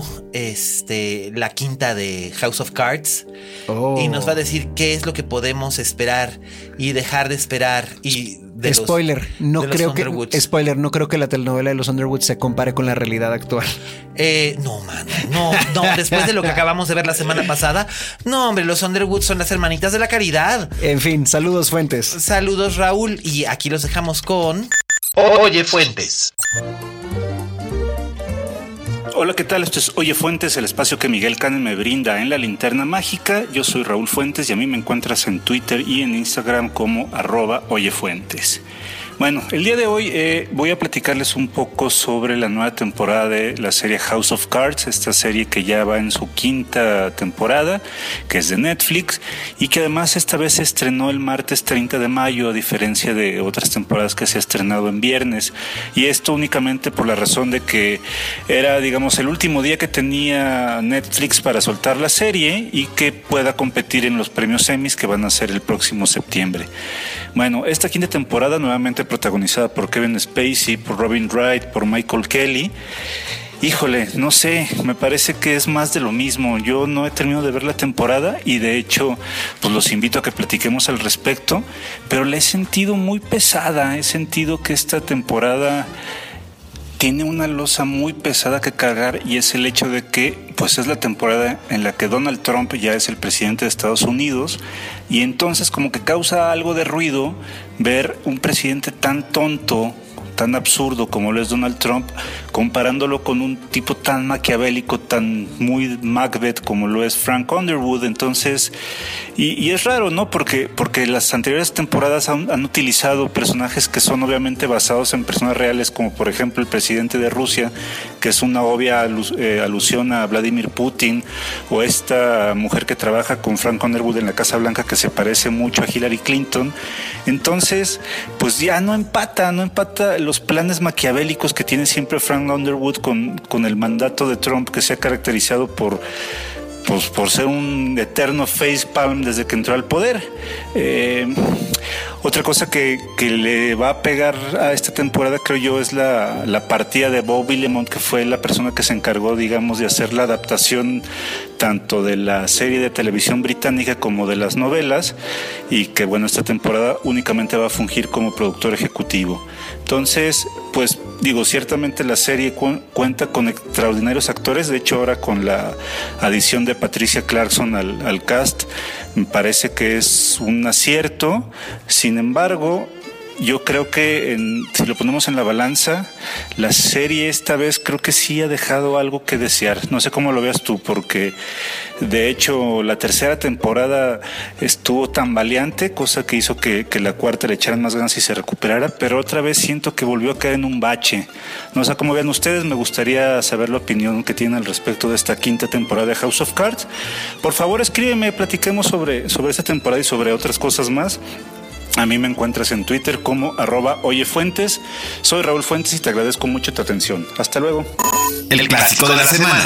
la quinta de House of Cards y nos va a decir qué es lo que podemos esperar y dejar de esperar. Y de spoiler, no creo que la telenovela de los Underwood se compare con la realidad actual. No, mano, no, después de lo que acabamos de ver la semana pasada, no, hombre, los Underwood son las hermanitas de la caridad. En fin, saludos, Fuentes. Saludos, Raúl, y aquí los dejamos con Oye, Fuentes. Hola, ¿qué tal? Esto es Oye Fuentes, el espacio que Miguel Cane me brinda en la Linterna Mágica. Yo soy Raúl Fuentes y a mí me encuentras en Twitter y en Instagram como @oyefuentes. Bueno, el día de hoy voy a platicarles un poco sobre la nueva temporada de la serie House of Cards, esta serie que ya va en su quinta temporada, que es de Netflix y que además esta vez se estrenó el martes 30 de mayo, a diferencia de otras temporadas que se ha estrenado en viernes. Y esto únicamente por la razón de que era, digamos, el último día que tenía Netflix para soltar la serie y que pueda competir en los premios Emmys que van a ser el próximo septiembre. Bueno, esta quinta temporada nuevamente protagonizada por Kevin Spacey, por Robin Wright, por Michael Kelly. Híjole, no sé, me parece que es más de lo mismo. Yo no he terminado de ver la temporada y de hecho pues los invito a que platiquemos al respecto, pero la he sentido muy pesada. He sentido que esta temporada tiene una losa muy pesada que cargar y es el hecho de que pues es la temporada en la que Donald Trump ya es el presidente de Estados Unidos y entonces como que causa algo de ruido ver un presidente tan tonto, tan absurdo como lo es Donald Trump, comparándolo con un tipo tan maquiavélico, tan muy Macbeth como lo es Frank Underwood. Entonces, y es raro, ¿no? Porque las anteriores temporadas han utilizado personajes que son obviamente basados en personas reales, como por ejemplo el presidente de Rusia, que es una obvia alusión a Vladimir Putin, o esta mujer que trabaja con Frank Underwood en la Casa Blanca que se parece mucho a Hillary Clinton. Entonces, pues ya no empata los planes maquiavélicos que tiene siempre Frank Underwood con el mandato de Trump, que se ha caracterizado por ser un eterno facepalm desde que entró al poder. Otra cosa que le va a pegar a esta temporada, creo yo, es la partida de Beau Willimon, que fue la persona que se encargó, digamos, de hacer la adaptación tanto de la serie de televisión británica como de las novelas, y que, bueno, esta temporada únicamente va a fungir como productor ejecutivo. Entonces, pues Digo, ciertamente la serie cuenta con extraordinarios actores. De hecho, ahora con la adición de Patricia Clarkson al cast, me parece que es un acierto. Sin embargo, yo creo que si lo ponemos en la balanza, la serie esta vez creo que sí ha dejado algo que desear. No sé cómo lo veas tú, porque de hecho la tercera temporada estuvo tambaleante, cosa que hizo que la cuarta le echaran más ganas y se recuperara, pero otra vez siento que volvió a caer en un bache. No sé cómo vean ustedes, me gustaría saber la opinión que tienen al respecto de esta quinta temporada de House of Cards. Por favor, escríbeme, platiquemos sobre esta temporada y sobre otras cosas más. A mí me encuentras en Twitter como @oyefuentes. Soy Raúl Fuentes y te agradezco mucho tu atención. Hasta luego. El clásico de la semana.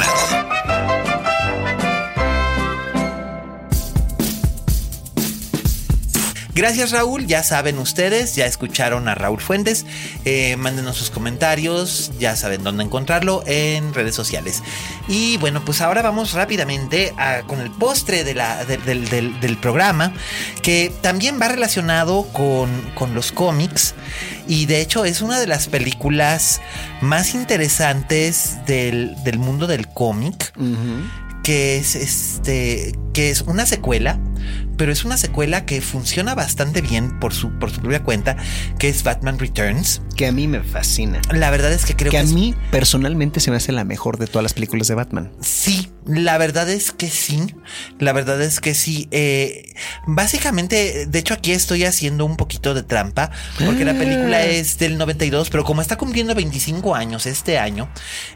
Gracias, Raúl. Ya saben ustedes, ya escucharon a Raúl Fuentes. Mándenos sus comentarios, ya saben dónde encontrarlo en redes sociales. Y bueno, pues ahora vamos rápidamente con el postre del programa, que también va relacionado con los cómics. Y de hecho es una de las películas más interesantes del mundo del cómic. Que es una secuela, pero es una secuela que funciona bastante bien por su propia cuenta, que es Batman Returns. Que a mí me fascina. La verdad es que creo que a mí personalmente se me hace la mejor de todas las películas de Batman. Sí, la verdad es que sí. La verdad es que sí. Básicamente, de hecho aquí estoy haciendo un poquito de trampa, porque la película es del 92, pero como está cumpliendo 25 años este año,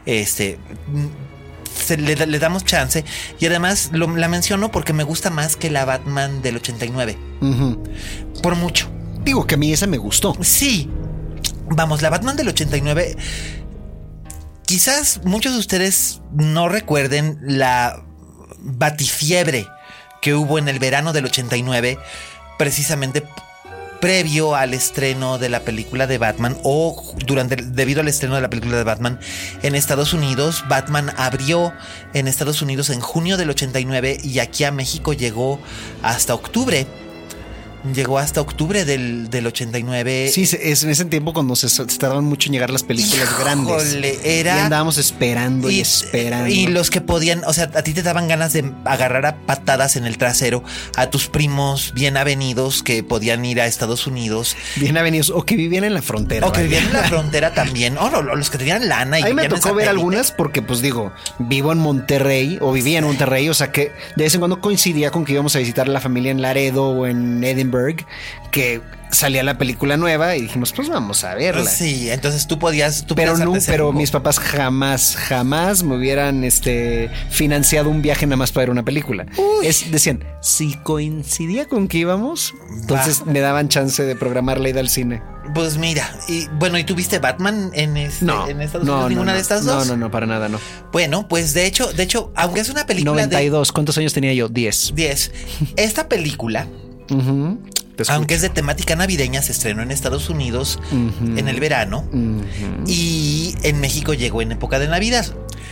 le damos chance. Y además la menciono porque me gusta más que la Batman del 89. Por mucho. Digo que a mí esa me gustó. Sí. Vamos, la Batman del 89. Quizás muchos de ustedes no recuerden la batifiebre que hubo en el verano del 89, precisamente previo al estreno de la película de Batman, o debido al estreno de la película de Batman en Estados Unidos. Batman abrió en Estados Unidos en junio del 89 y aquí a México llegó hasta octubre. Llegó hasta octubre del 89. Sí, es en ese tiempo cuando se tardaban mucho en llegar las películas grandes. Y andábamos esperando y esperando. Y los que podían, o sea, a ti te daban ganas de agarrar a patadas en el trasero a tus primos bien avenidos que podían ir a Estados Unidos. Bien avenidos, o que vivían en la frontera. O que vivían en la frontera también. O los que tenían lana. Y a mí me tocó ver algunas porque, pues digo, vivo en Monterrey, o vivía en Monterrey, o sea que de vez en cuando coincidía con que íbamos a visitar a la familia en Laredo o en Edinburgh, que salía la película nueva y dijimos, pues vamos a verla. Sí, entonces tú podías pero mis papás jamás me hubieran financiado un viaje nada más para ver una película. Decían, si coincidía con que íbamos, entonces me daban chance de programar la ida al cine. Pues mira, y tú viste Batman en Estados Unidos, ninguna de estas dos. No, para nada, no. Bueno, pues de hecho, aunque es una película 92, ¿cuántos años tenía yo? 10. Esta película, aunque es de temática navideña, se estrenó en Estados Unidos en el verano y en México llegó en época de Navidad.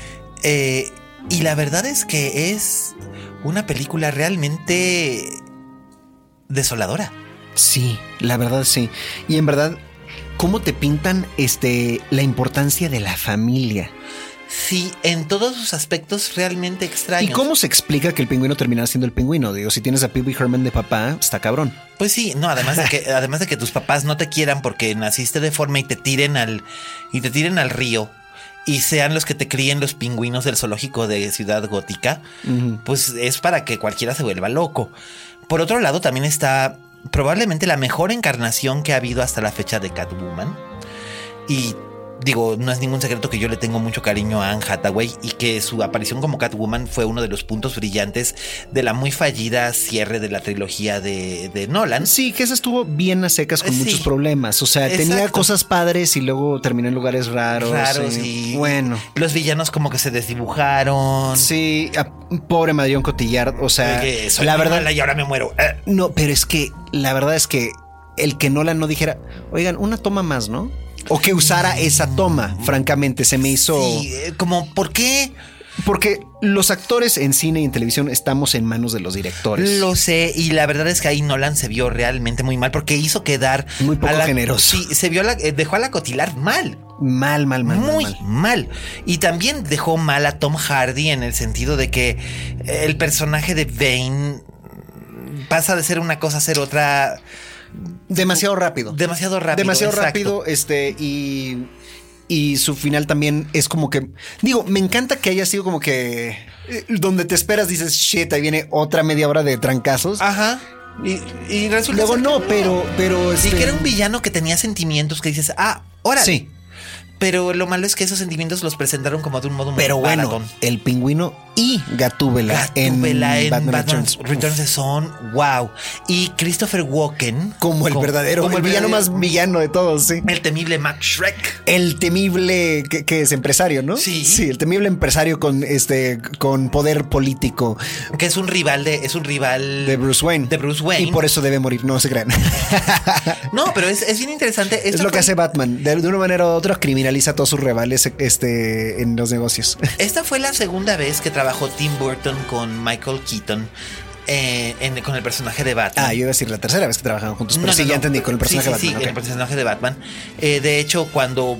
Y la verdad es que es una película realmente desoladora. Sí, la verdad sí. Y en verdad, ¿cómo te pintan la importancia de la familia? Sí, en todos sus aspectos realmente extraños. ¿Y cómo se explica que el pingüino terminara siendo el pingüino? Digo, si tienes a Pee Wee Herman de papá, está cabrón. Pues sí, no, además de que tus papás no te quieran porque naciste deforme y te tiren al río y sean los que te críen los pingüinos del zoológico de Ciudad Gótica, pues es para que cualquiera se vuelva loco. Por otro lado, también está probablemente la mejor encarnación que ha habido hasta la fecha de Catwoman. Y digo, no es ningún secreto que yo le tengo mucho cariño a Anne Hathaway y que su aparición como Catwoman fue uno de los puntos brillantes de la muy fallida cierre de la trilogía de Nolan. Sí, que esa estuvo bien a secas con muchos problemas. O sea, tenía cosas padres y luego terminó en lugares raros. Y bueno, los villanos como que se desdibujaron. Sí, pobre Marion Cotillard. O sea, la verdad, y ahora me muero. No, pero es que la verdad es que el que Nolan no dijera, oigan, una toma más, ¿no? O que usara esa toma, francamente, se me hizo... Sí, como, ¿por qué? Porque los actores en cine y en televisión estamos en manos de los directores. Lo sé, y la verdad es que ahí Nolan se vio realmente muy mal porque hizo quedar muy poco generoso. Sí, se vio dejó a la Cotillard mal. Muy mal. Y también dejó mal a Tom Hardy en el sentido de que el personaje de Bane pasa de ser una cosa a ser otra. Demasiado rápido. Demasiado rápido, y su final también es como que... Digo, me encanta que haya sido como que... donde te esperas dices, shit, ahí viene otra media hora de trancazos. Ajá. Y resulta... Luego no, pero sí que era un villano que tenía sentimientos que dices, órale. Sí. Pero lo malo es que esos sentimientos los presentaron como de un modo muy Pero bueno, baratón. el Pingüino y Gatúbela en Batman Returns son wow. Y Christopher Walken como el verdadero, como el villano más villano de todos, sí. El temible Max Shrek. El temible que es empresario, ¿no? Sí. Sí, el temible empresario con poder político. Que es un rival de Bruce Wayne. Y por eso debe morir, no se crean. No, pero es bien interesante. Es lo que hace Batman. De una manera u otra criminaliza a todos sus rivales en los negocios. Esta fue la segunda vez que trabajó Tim Burton con Michael Keaton con el personaje de Batman. Yo iba a decir la tercera vez que trabajaban juntos, pero ya entendí, con el personaje de Batman. Sí, okay. El personaje de Batman. De hecho, cuando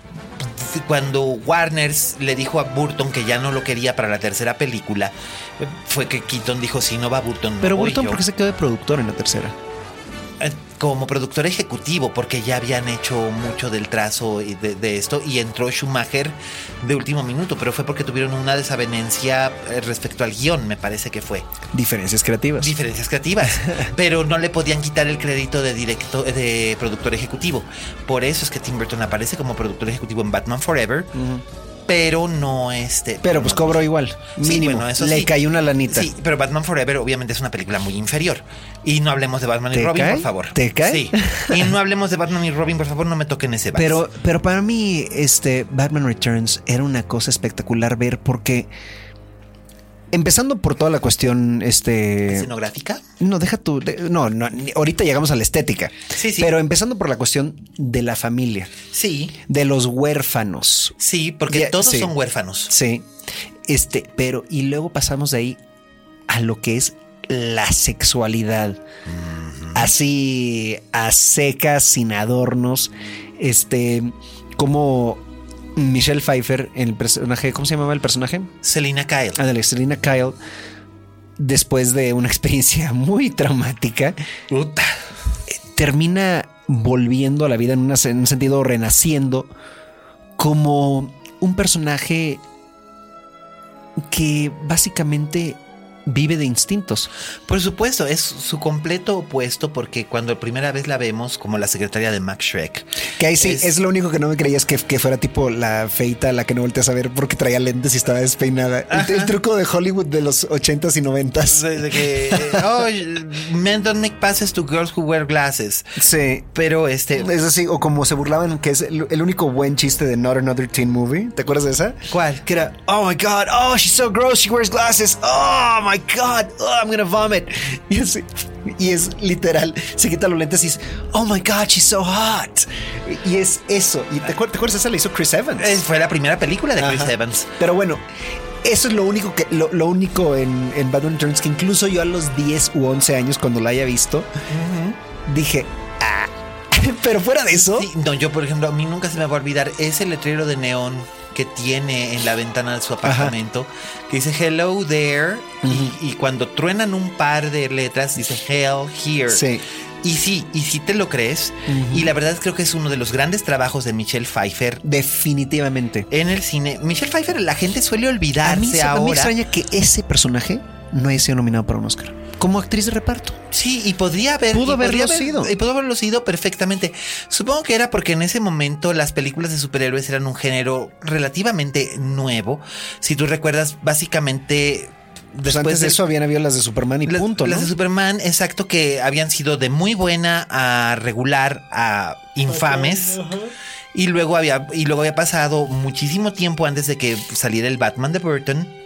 Warner le dijo a Burton que ya no lo quería para la tercera película, fue que Keaton dijo, si no va Burton, pero no Burton, voy yo. ¿por qué se quedó de productor en la tercera? Como productor ejecutivo, porque ya habían hecho mucho del trazo de esto, y entró Schumacher de último minuto, pero fue porque tuvieron una desavenencia respecto al guión, me parece que fue. Diferencias creativas, pero no le podían quitar el crédito de productor ejecutivo. Por eso es que Tim Burton aparece como productor ejecutivo en Batman Forever. Pero no Pero pues cobró igual. Mínimo. Sí, bueno, eso le cayó una lanita. Sí, pero Batman Forever obviamente es una película muy inferior. Y no hablemos de Batman y Robin, por favor. ¿Te cae? Sí. Y no hablemos de Batman y Robin, por favor, no me toquen ese vals. Pero para mí, Batman Returns era una cosa espectacular ver porque... Empezando por toda la cuestión ¿escenográfica? No, deja tú. No, ahorita llegamos a la estética. Sí. Pero empezando por la cuestión de la familia. Sí. De los huérfanos. Sí, porque todos son huérfanos. Sí. Pero y luego pasamos de ahí a lo que es la sexualidad. Así a secas, sin adornos. Como Michelle Pfeiffer, en el personaje, ¿cómo se llamaba el personaje? Selina Kyle. Ándale, Selina Kyle, después de una experiencia muy traumática, termina volviendo a la vida en un sentido, renaciendo como un personaje que básicamente vive de instintos. Por supuesto, es su completo opuesto, porque cuando primera vez la vemos como la secretaria de Max Shrek, que ahí sí es lo único que no me creías, que fuera tipo la feita, la que no volteas a ver porque traía lentes y estaba despeinada. El truco de Hollywood de los 80s y 90s. De que men don't make passes to girls who wear glasses. Sí. Pero es así, o como se burlaban, que es el único buen chiste de Not Another Teen Movie. ¿Te acuerdas de esa? ¿Cuál? Que era, oh my God, oh she's so gross, she wears glasses, oh my God, oh, I'm gonna vomit. Y es literal, se quita los lentes y es, oh my God, she's so hot. Y es eso. ¿Y te acuerdas? Esa la hizo Chris Evans. Fue la primera película de Chris Evans. Pero bueno, eso es lo único en Batman Returns, que incluso yo a los 10 u 11 años, cuando la haya visto, dije, pero fuera de eso. Sí, no, yo por ejemplo, a mí nunca se me va a olvidar ese letrero de neón que tiene en la ventana de su apartamento, que dice hello there, y cuando truenan un par de letras dice hell here. Sí. Y sí te lo crees. Y la verdad creo que es uno de los grandes trabajos de Michelle Pfeiffer. Definitivamente. En el cine. Michelle Pfeiffer, la gente suele olvidarse ahora. A mí me extraña que ese personaje no haya sido nominado para un Oscar como actriz de reparto. Sí, y pudo haberlo sido perfectamente. Supongo que era porque en ese momento las películas de superhéroes eran un género relativamente nuevo. Si tú recuerdas, básicamente pues antes de eso habían habido las de Superman y punto, ¿no? Las de Superman, exacto, que habían sido de muy buena a regular a infames. Y luego había pasado muchísimo tiempo antes de que saliera el Batman de Burton,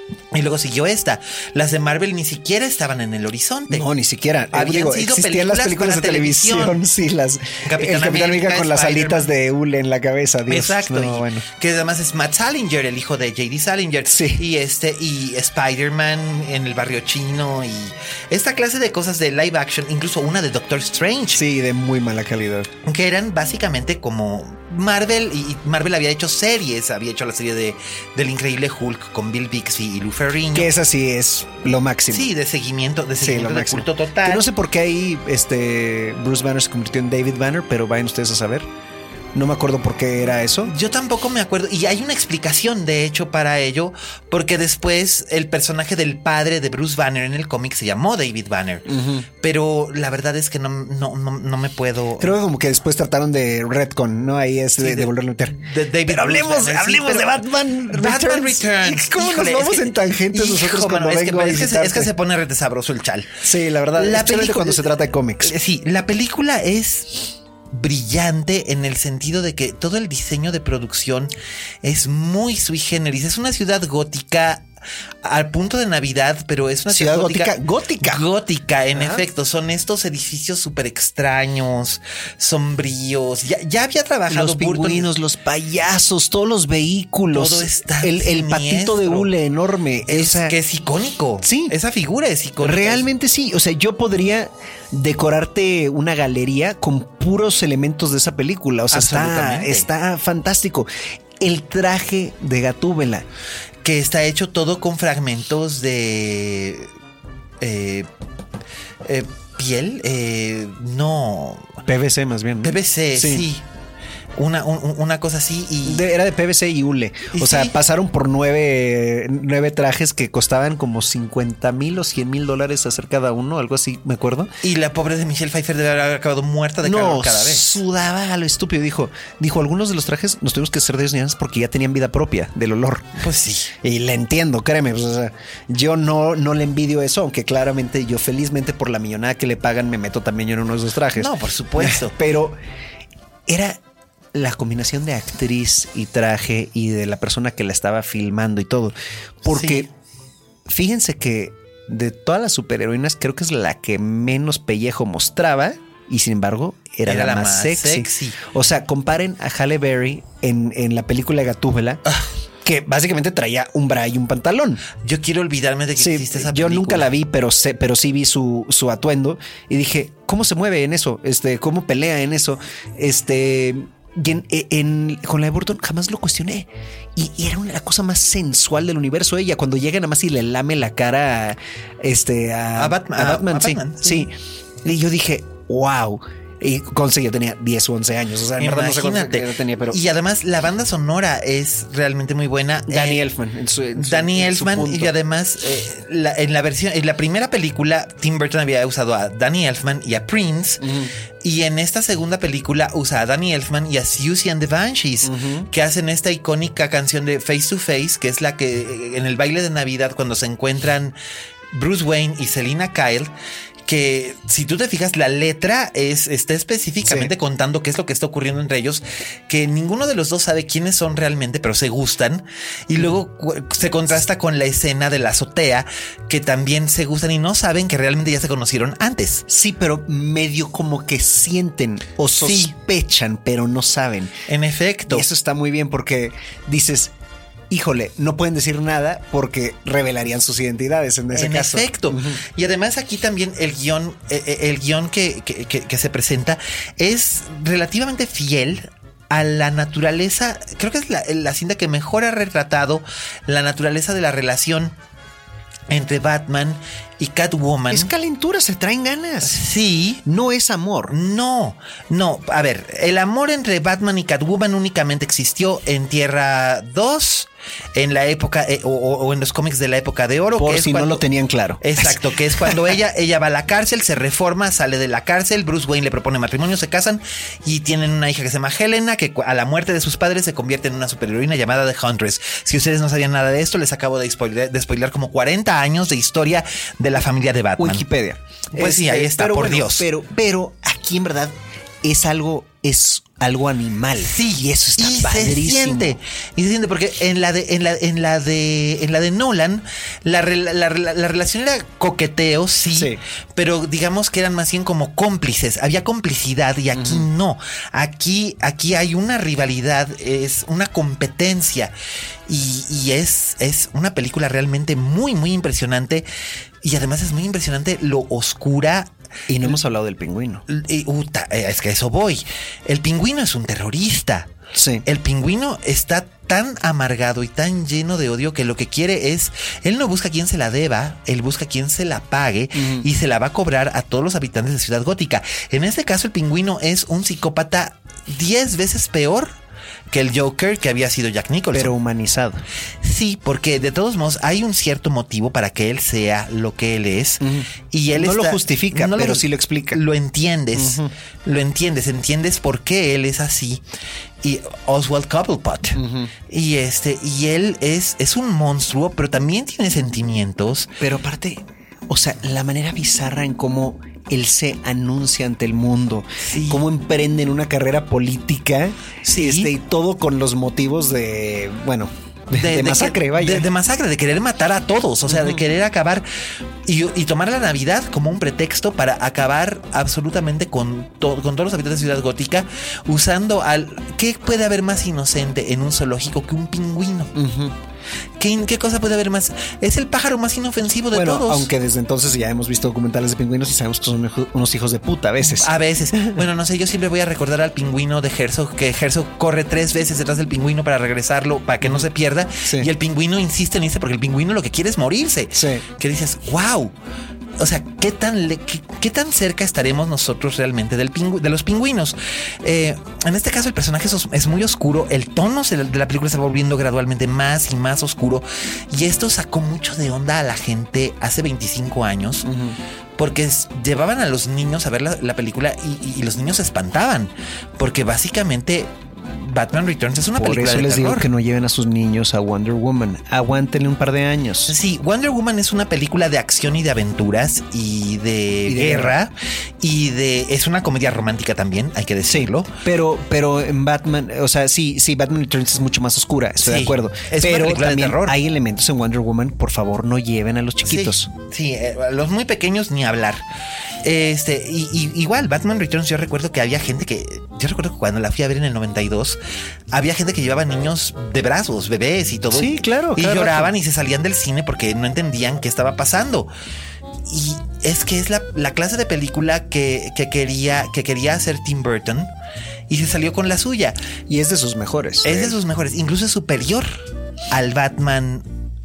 Y luego siguió esta. Las de Marvel ni siquiera estaban en el horizonte. No, ni siquiera. Habían sido existían las películas de televisión. Sí, el Capitán América con las alitas de hule en la cabeza. Dios. Exacto. No, bueno. Que además es Matt Salinger, el hijo de J.D. Salinger. Sí. Y Spider-Man en el barrio chino. Y esta clase de cosas de live action. Incluso una de Doctor Strange. Sí, de muy mala calidad. Que eran básicamente como Marvel. Y Marvel había hecho series. Había hecho la serie del Increíble Hulk con Bill Bixby y Lou Ferrigno. Que esa sí es lo máximo. Sí, de seguimiento de culto total. Que no sé por qué ahí Bruce Banner se convirtió en David Banner, pero vayan ustedes a saber. No me acuerdo por qué era eso. Yo tampoco me acuerdo. Y hay una explicación, de hecho, para ello. Porque después el personaje del padre de Bruce Banner en el cómic se llamó David Banner. Pero la verdad es que no me puedo... Creo que como que después trataron de retcon, ¿no? Ahí es de volverlo a meter. Pero hablemos de Batman Returns. ¿Cómo nos vamos en tangentes nosotros cuando vengo a visitarte? Es que se pone retesabroso el chal. Sí, la verdad. Especialmente cuando se trata de cómics. Sí, la película es brillante en el sentido de que todo el diseño de producción es muy sui generis. Es una ciudad gótica al punto de Navidad, pero es una ciudad gótica, en efecto. Son estos edificios súper extraños, sombríos. Ya había trabajado los pingüinos, los payasos, todos los vehículos. Todo está el patito de hule enorme. Que es icónico. Sí. Esa figura es icónica. Realmente sí. O sea, yo podría decorarte una galería con puros elementos de esa película. O sea, está fantástico. El traje de Gatúbela, que está hecho todo con fragmentos de piel, no. PVC más bien, ¿no? PVC, sí. Una cosa así era de PVC y hule. O sea, pasaron por 9 trajes que costaban como $50,000 o $100,000 hacer cada uno, algo así, me acuerdo. Y la pobre de Michelle Pfeiffer debe haber acabado muerta de calor cada vez. Sudaba a lo estúpido. Dijo, algunos de los trajes nos tuvimos que hacer de ellos porque ya tenían vida propia del olor. Pues sí. Y le entiendo, créeme. Pues, o sea, yo no le envidio eso, aunque claramente yo felizmente por la millonada que le pagan me meto también yo en uno de esos trajes. No, por supuesto. Pero era la combinación de actriz y traje y de la persona que la estaba filmando y todo. Porque fíjense que de todas las superheroínas creo que es la que menos pellejo mostraba y sin embargo era la más sexy. O sea, comparen a Halle Berry en la película Gatúbela, que básicamente traía un bra y un pantalón. Yo quiero olvidarme de que existe esa película. Yo nunca la vi, pero sí vi su atuendo y dije, ¿cómo se mueve en eso? ¿Cómo pelea en eso? Con la de Burton jamás lo cuestioné y era la cosa más sensual del universo. Ella cuando llega nada más y le lame la cara a Batman, sí. Y yo dije, wow. Y yo tenía 10 o 11 años. O sea, en verdad no sé cuánto tenía, pero... Y además la banda sonora es realmente muy buena. Danny Elfman. Y además en la primera película Tim Burton había usado a Danny Elfman y a Prince. Y en esta segunda película usa a Danny Elfman y a Siouxsie and the Banshees, que hacen esta icónica canción de Face to Face, que es la que en el baile de Navidad cuando se encuentran Bruce Wayne y Selina Kyle, que si tú te fijas, la letra está específicamente contando qué es lo que está ocurriendo entre ellos, que ninguno de los dos sabe quiénes son realmente, pero se gustan. Y luego se contrasta con la escena de la azotea, que también se gustan y no saben que realmente ya se conocieron antes. Sí, pero medio como que sienten o sospechan, pero no saben. En efecto. Y eso está muy bien porque dices, híjole, no pueden decir nada porque revelarían sus identidades en ese caso. En efecto. Y además aquí también el guión que se presenta es relativamente fiel a la naturaleza. Creo que es la cinta que mejor ha retratado la naturaleza de la relación entre Batman y Catwoman. Es calentura, se traen ganas. Sí. No es amor. No. A ver, el amor entre Batman y Catwoman únicamente existió en Tierra 2, en la época o en los cómics de la época de oro. Por que si no lo tenían claro. Exacto, que es cuando ella va a la cárcel, se reforma, sale de la cárcel, Bruce Wayne le propone matrimonio, se casan y tienen una hija que se llama Helena, que a la muerte de sus padres se convierte en una superheroína llamada The Huntress. Si ustedes no sabían nada de esto, les acabo de spoiler como 40 años de historia de la familia de Batman. Wikipedia. Pues sí, ahí está, por Dios. Pero aquí en verdad es algo animal. Sí, y eso está y padrísimo. Se siente porque en la de Nolan la relación era coqueteo, sí, pero digamos que eran más bien como cómplices. Había complicidad y aquí no. Aquí hay una rivalidad, es una competencia y es una película realmente muy, muy impresionante. Y además es muy impresionante lo oscura. Y no hemos hablado del pingüino. Es que a eso voy. El pingüino es un terrorista. Sí. El pingüino está tan amargado y tan lleno de odio que lo que quiere es, él no busca quien se la deba, él busca quien se la pague y se la va a cobrar a todos los habitantes de Ciudad Gótica. En este caso el pingüino es un psicópata 10 veces peor que el Joker que había sido Jack Nicholson. Pero humanizado. Sí, porque de todos modos hay un cierto motivo para que él sea lo que él es. Y él no lo justifica, pero sí lo explica. Lo entiendes. Lo entiendes. Entiendes por qué él es así. Y Oswald Cobblepot. Y él es un monstruo, pero también tiene sentimientos. Pero aparte, o sea, la manera bizarra en cómo él se anuncia ante el mundo, cómo emprenden una carrera política, y todo con los motivos de masacre, vaya. De masacre, de querer matar a todos, o sea, de querer acabar y tomar la Navidad como un pretexto para acabar absolutamente con todos los habitantes de Ciudad Gótica, usando ¿qué puede haber más inocente en un zoológico que un pingüino? ¿Qué cosa puede haber más? Es el pájaro más inofensivo de todos. Aunque desde entonces ya hemos visto documentales de pingüinos y sabemos que son unos hijos de puta a veces. A veces. Bueno, no sé, yo siempre voy a recordar al pingüino de Herzog, que Herzog corre 3 veces detrás del pingüino para regresarlo, para que no se pierda. Y el pingüino insiste en irse porque el pingüino lo que quiere es morirse. Que dices, wow. O sea, ¿qué tan cerca estaremos nosotros realmente de los pingüinos? En este caso el personaje es muy oscuro. El tono de la película se va volviendo gradualmente más y más oscuro. Y esto sacó mucho de onda a la gente hace 25 años. Porque llevaban a los niños a ver la película y los niños se espantaban. Porque básicamente Batman Returns es una película de terror. Por eso les digo que no lleven a sus niños a Wonder Woman. Aguántenle un par de años. Sí, Wonder Woman es una película de acción y de aventuras y de guerra. Es una comedia romántica también, hay que decirlo. Sí, pero en Batman, o sea, sí, Batman Returns es mucho más oscura, estoy de acuerdo. Pero también hay elementos en Wonder Woman, por favor, no lleven a los chiquitos. Sí, a los muy pequeños ni hablar. Igual Batman Returns, yo recuerdo que cuando la fui a ver en el 92 había gente que llevaba niños de brazos, bebés y todo. Sí, claro. Y lloraban y se salían del cine porque no entendían qué estaba pasando. Y es que es la clase de película que quería hacer Tim Burton y se salió con la suya. Y es de sus mejores. Es de sus mejores, incluso es superior al Batman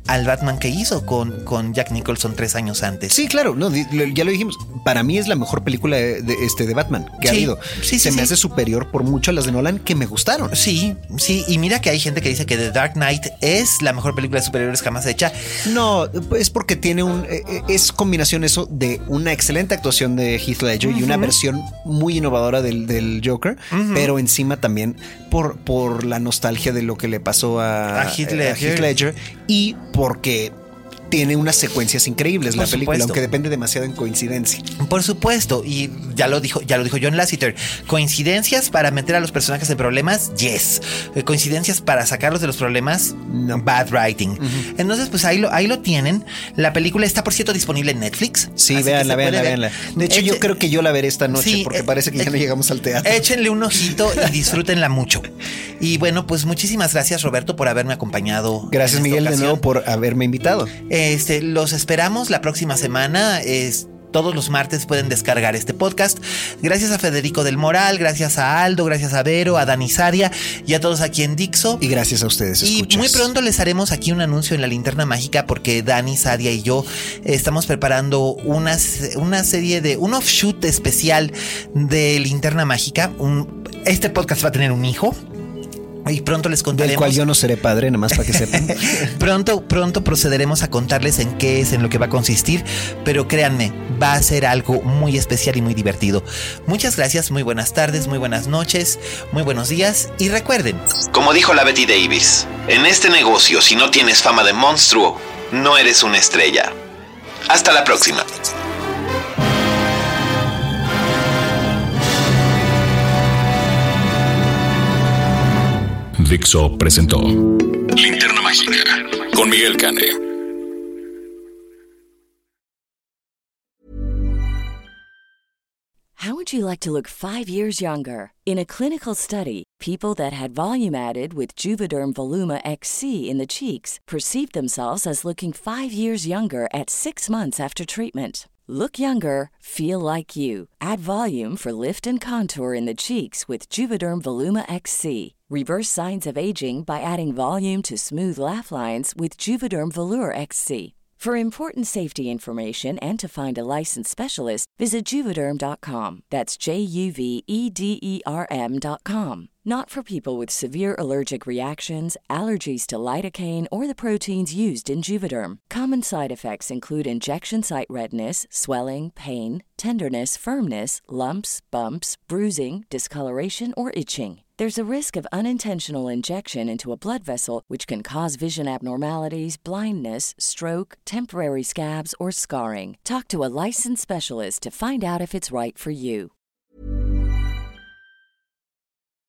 que hizo con Jack Nicholson 3 años antes. Sí, claro, no, ya lo dijimos. Para mí es la mejor película de Batman que ha habido. Se me hace superior por mucho a las de Nolan que me gustaron. Sí, y mira que hay gente que dice que The Dark Knight es la mejor película de superhéroes jamás hecha. No, es porque tiene es combinación eso de una excelente actuación de Heath Ledger y una versión muy innovadora del Joker, pero encima también por la nostalgia de lo que le pasó a Heath Ledger y porque tiene unas secuencias increíbles la película, aunque depende demasiado en coincidencia. Por supuesto, y ya lo dijo John Lasseter. Coincidencias para meter a los personajes en problemas, yes. Coincidencias para sacarlos de los problemas, no. Bad writing. Entonces, pues ahí lo tienen. La película está, por cierto, disponible en Netflix. Sí, véanla. De hecho, yo creo que yo la veré esta noche porque parece que ya no llegamos al teatro. Échenle un ojito y disfrútenla mucho. Y bueno, pues muchísimas gracias, Roberto, por haberme acompañado. Gracias, Miguel, de nuevo por haberme invitado. Los esperamos la próxima semana. Todos los martes pueden descargar este podcast. Gracias a Federico del Moral, gracias a Aldo, gracias a Vero, a Dani Saria y a todos aquí en Dixo. Y gracias a ustedes, escuchas. Y muy pronto les haremos aquí un anuncio en la Linterna Mágica porque Dani Saria y yo estamos preparando una serie de un offshoot especial de Linterna Mágica. Este podcast va a tener un hijo. Y pronto les contaremos. Del cual yo no seré padre, nada más para que sepan. Pronto procederemos a contarles en qué es, en lo que va a consistir. Pero créanme, va a ser algo muy especial y muy divertido. Muchas gracias, muy buenas tardes, muy buenas noches, muy buenos días. Y recuerden, como dijo la Betty Davis, en este negocio, si no tienes fama de monstruo, no eres una estrella. Hasta la próxima. Dixo presentó Linterna Mágica con Miguel Cane. How would you like to look 5 years younger? In a clinical study, people that had volume added with Juvederm Voluma XC in the cheeks perceived themselves as looking 5 years younger at 6 months after treatment. Look younger, feel like you. Add volume for lift and contour in the cheeks with Juvederm Voluma XC. Reverse signs of aging by adding volume to smooth laugh lines with Juvederm Volure XC. For important safety information and to find a licensed specialist, visit Juvederm.com. That's JUVEDERM.com. Not for people with severe allergic reactions, allergies to lidocaine, or the proteins used in Juvederm. Common side effects include injection site redness, swelling, pain, tenderness, firmness, lumps, bumps, bruising, discoloration, or itching. There's a risk of unintentional injection into a blood vessel, which can cause vision abnormalities, blindness, stroke, temporary scabs, or scarring. Talk to a licensed specialist to find out if it's right for you.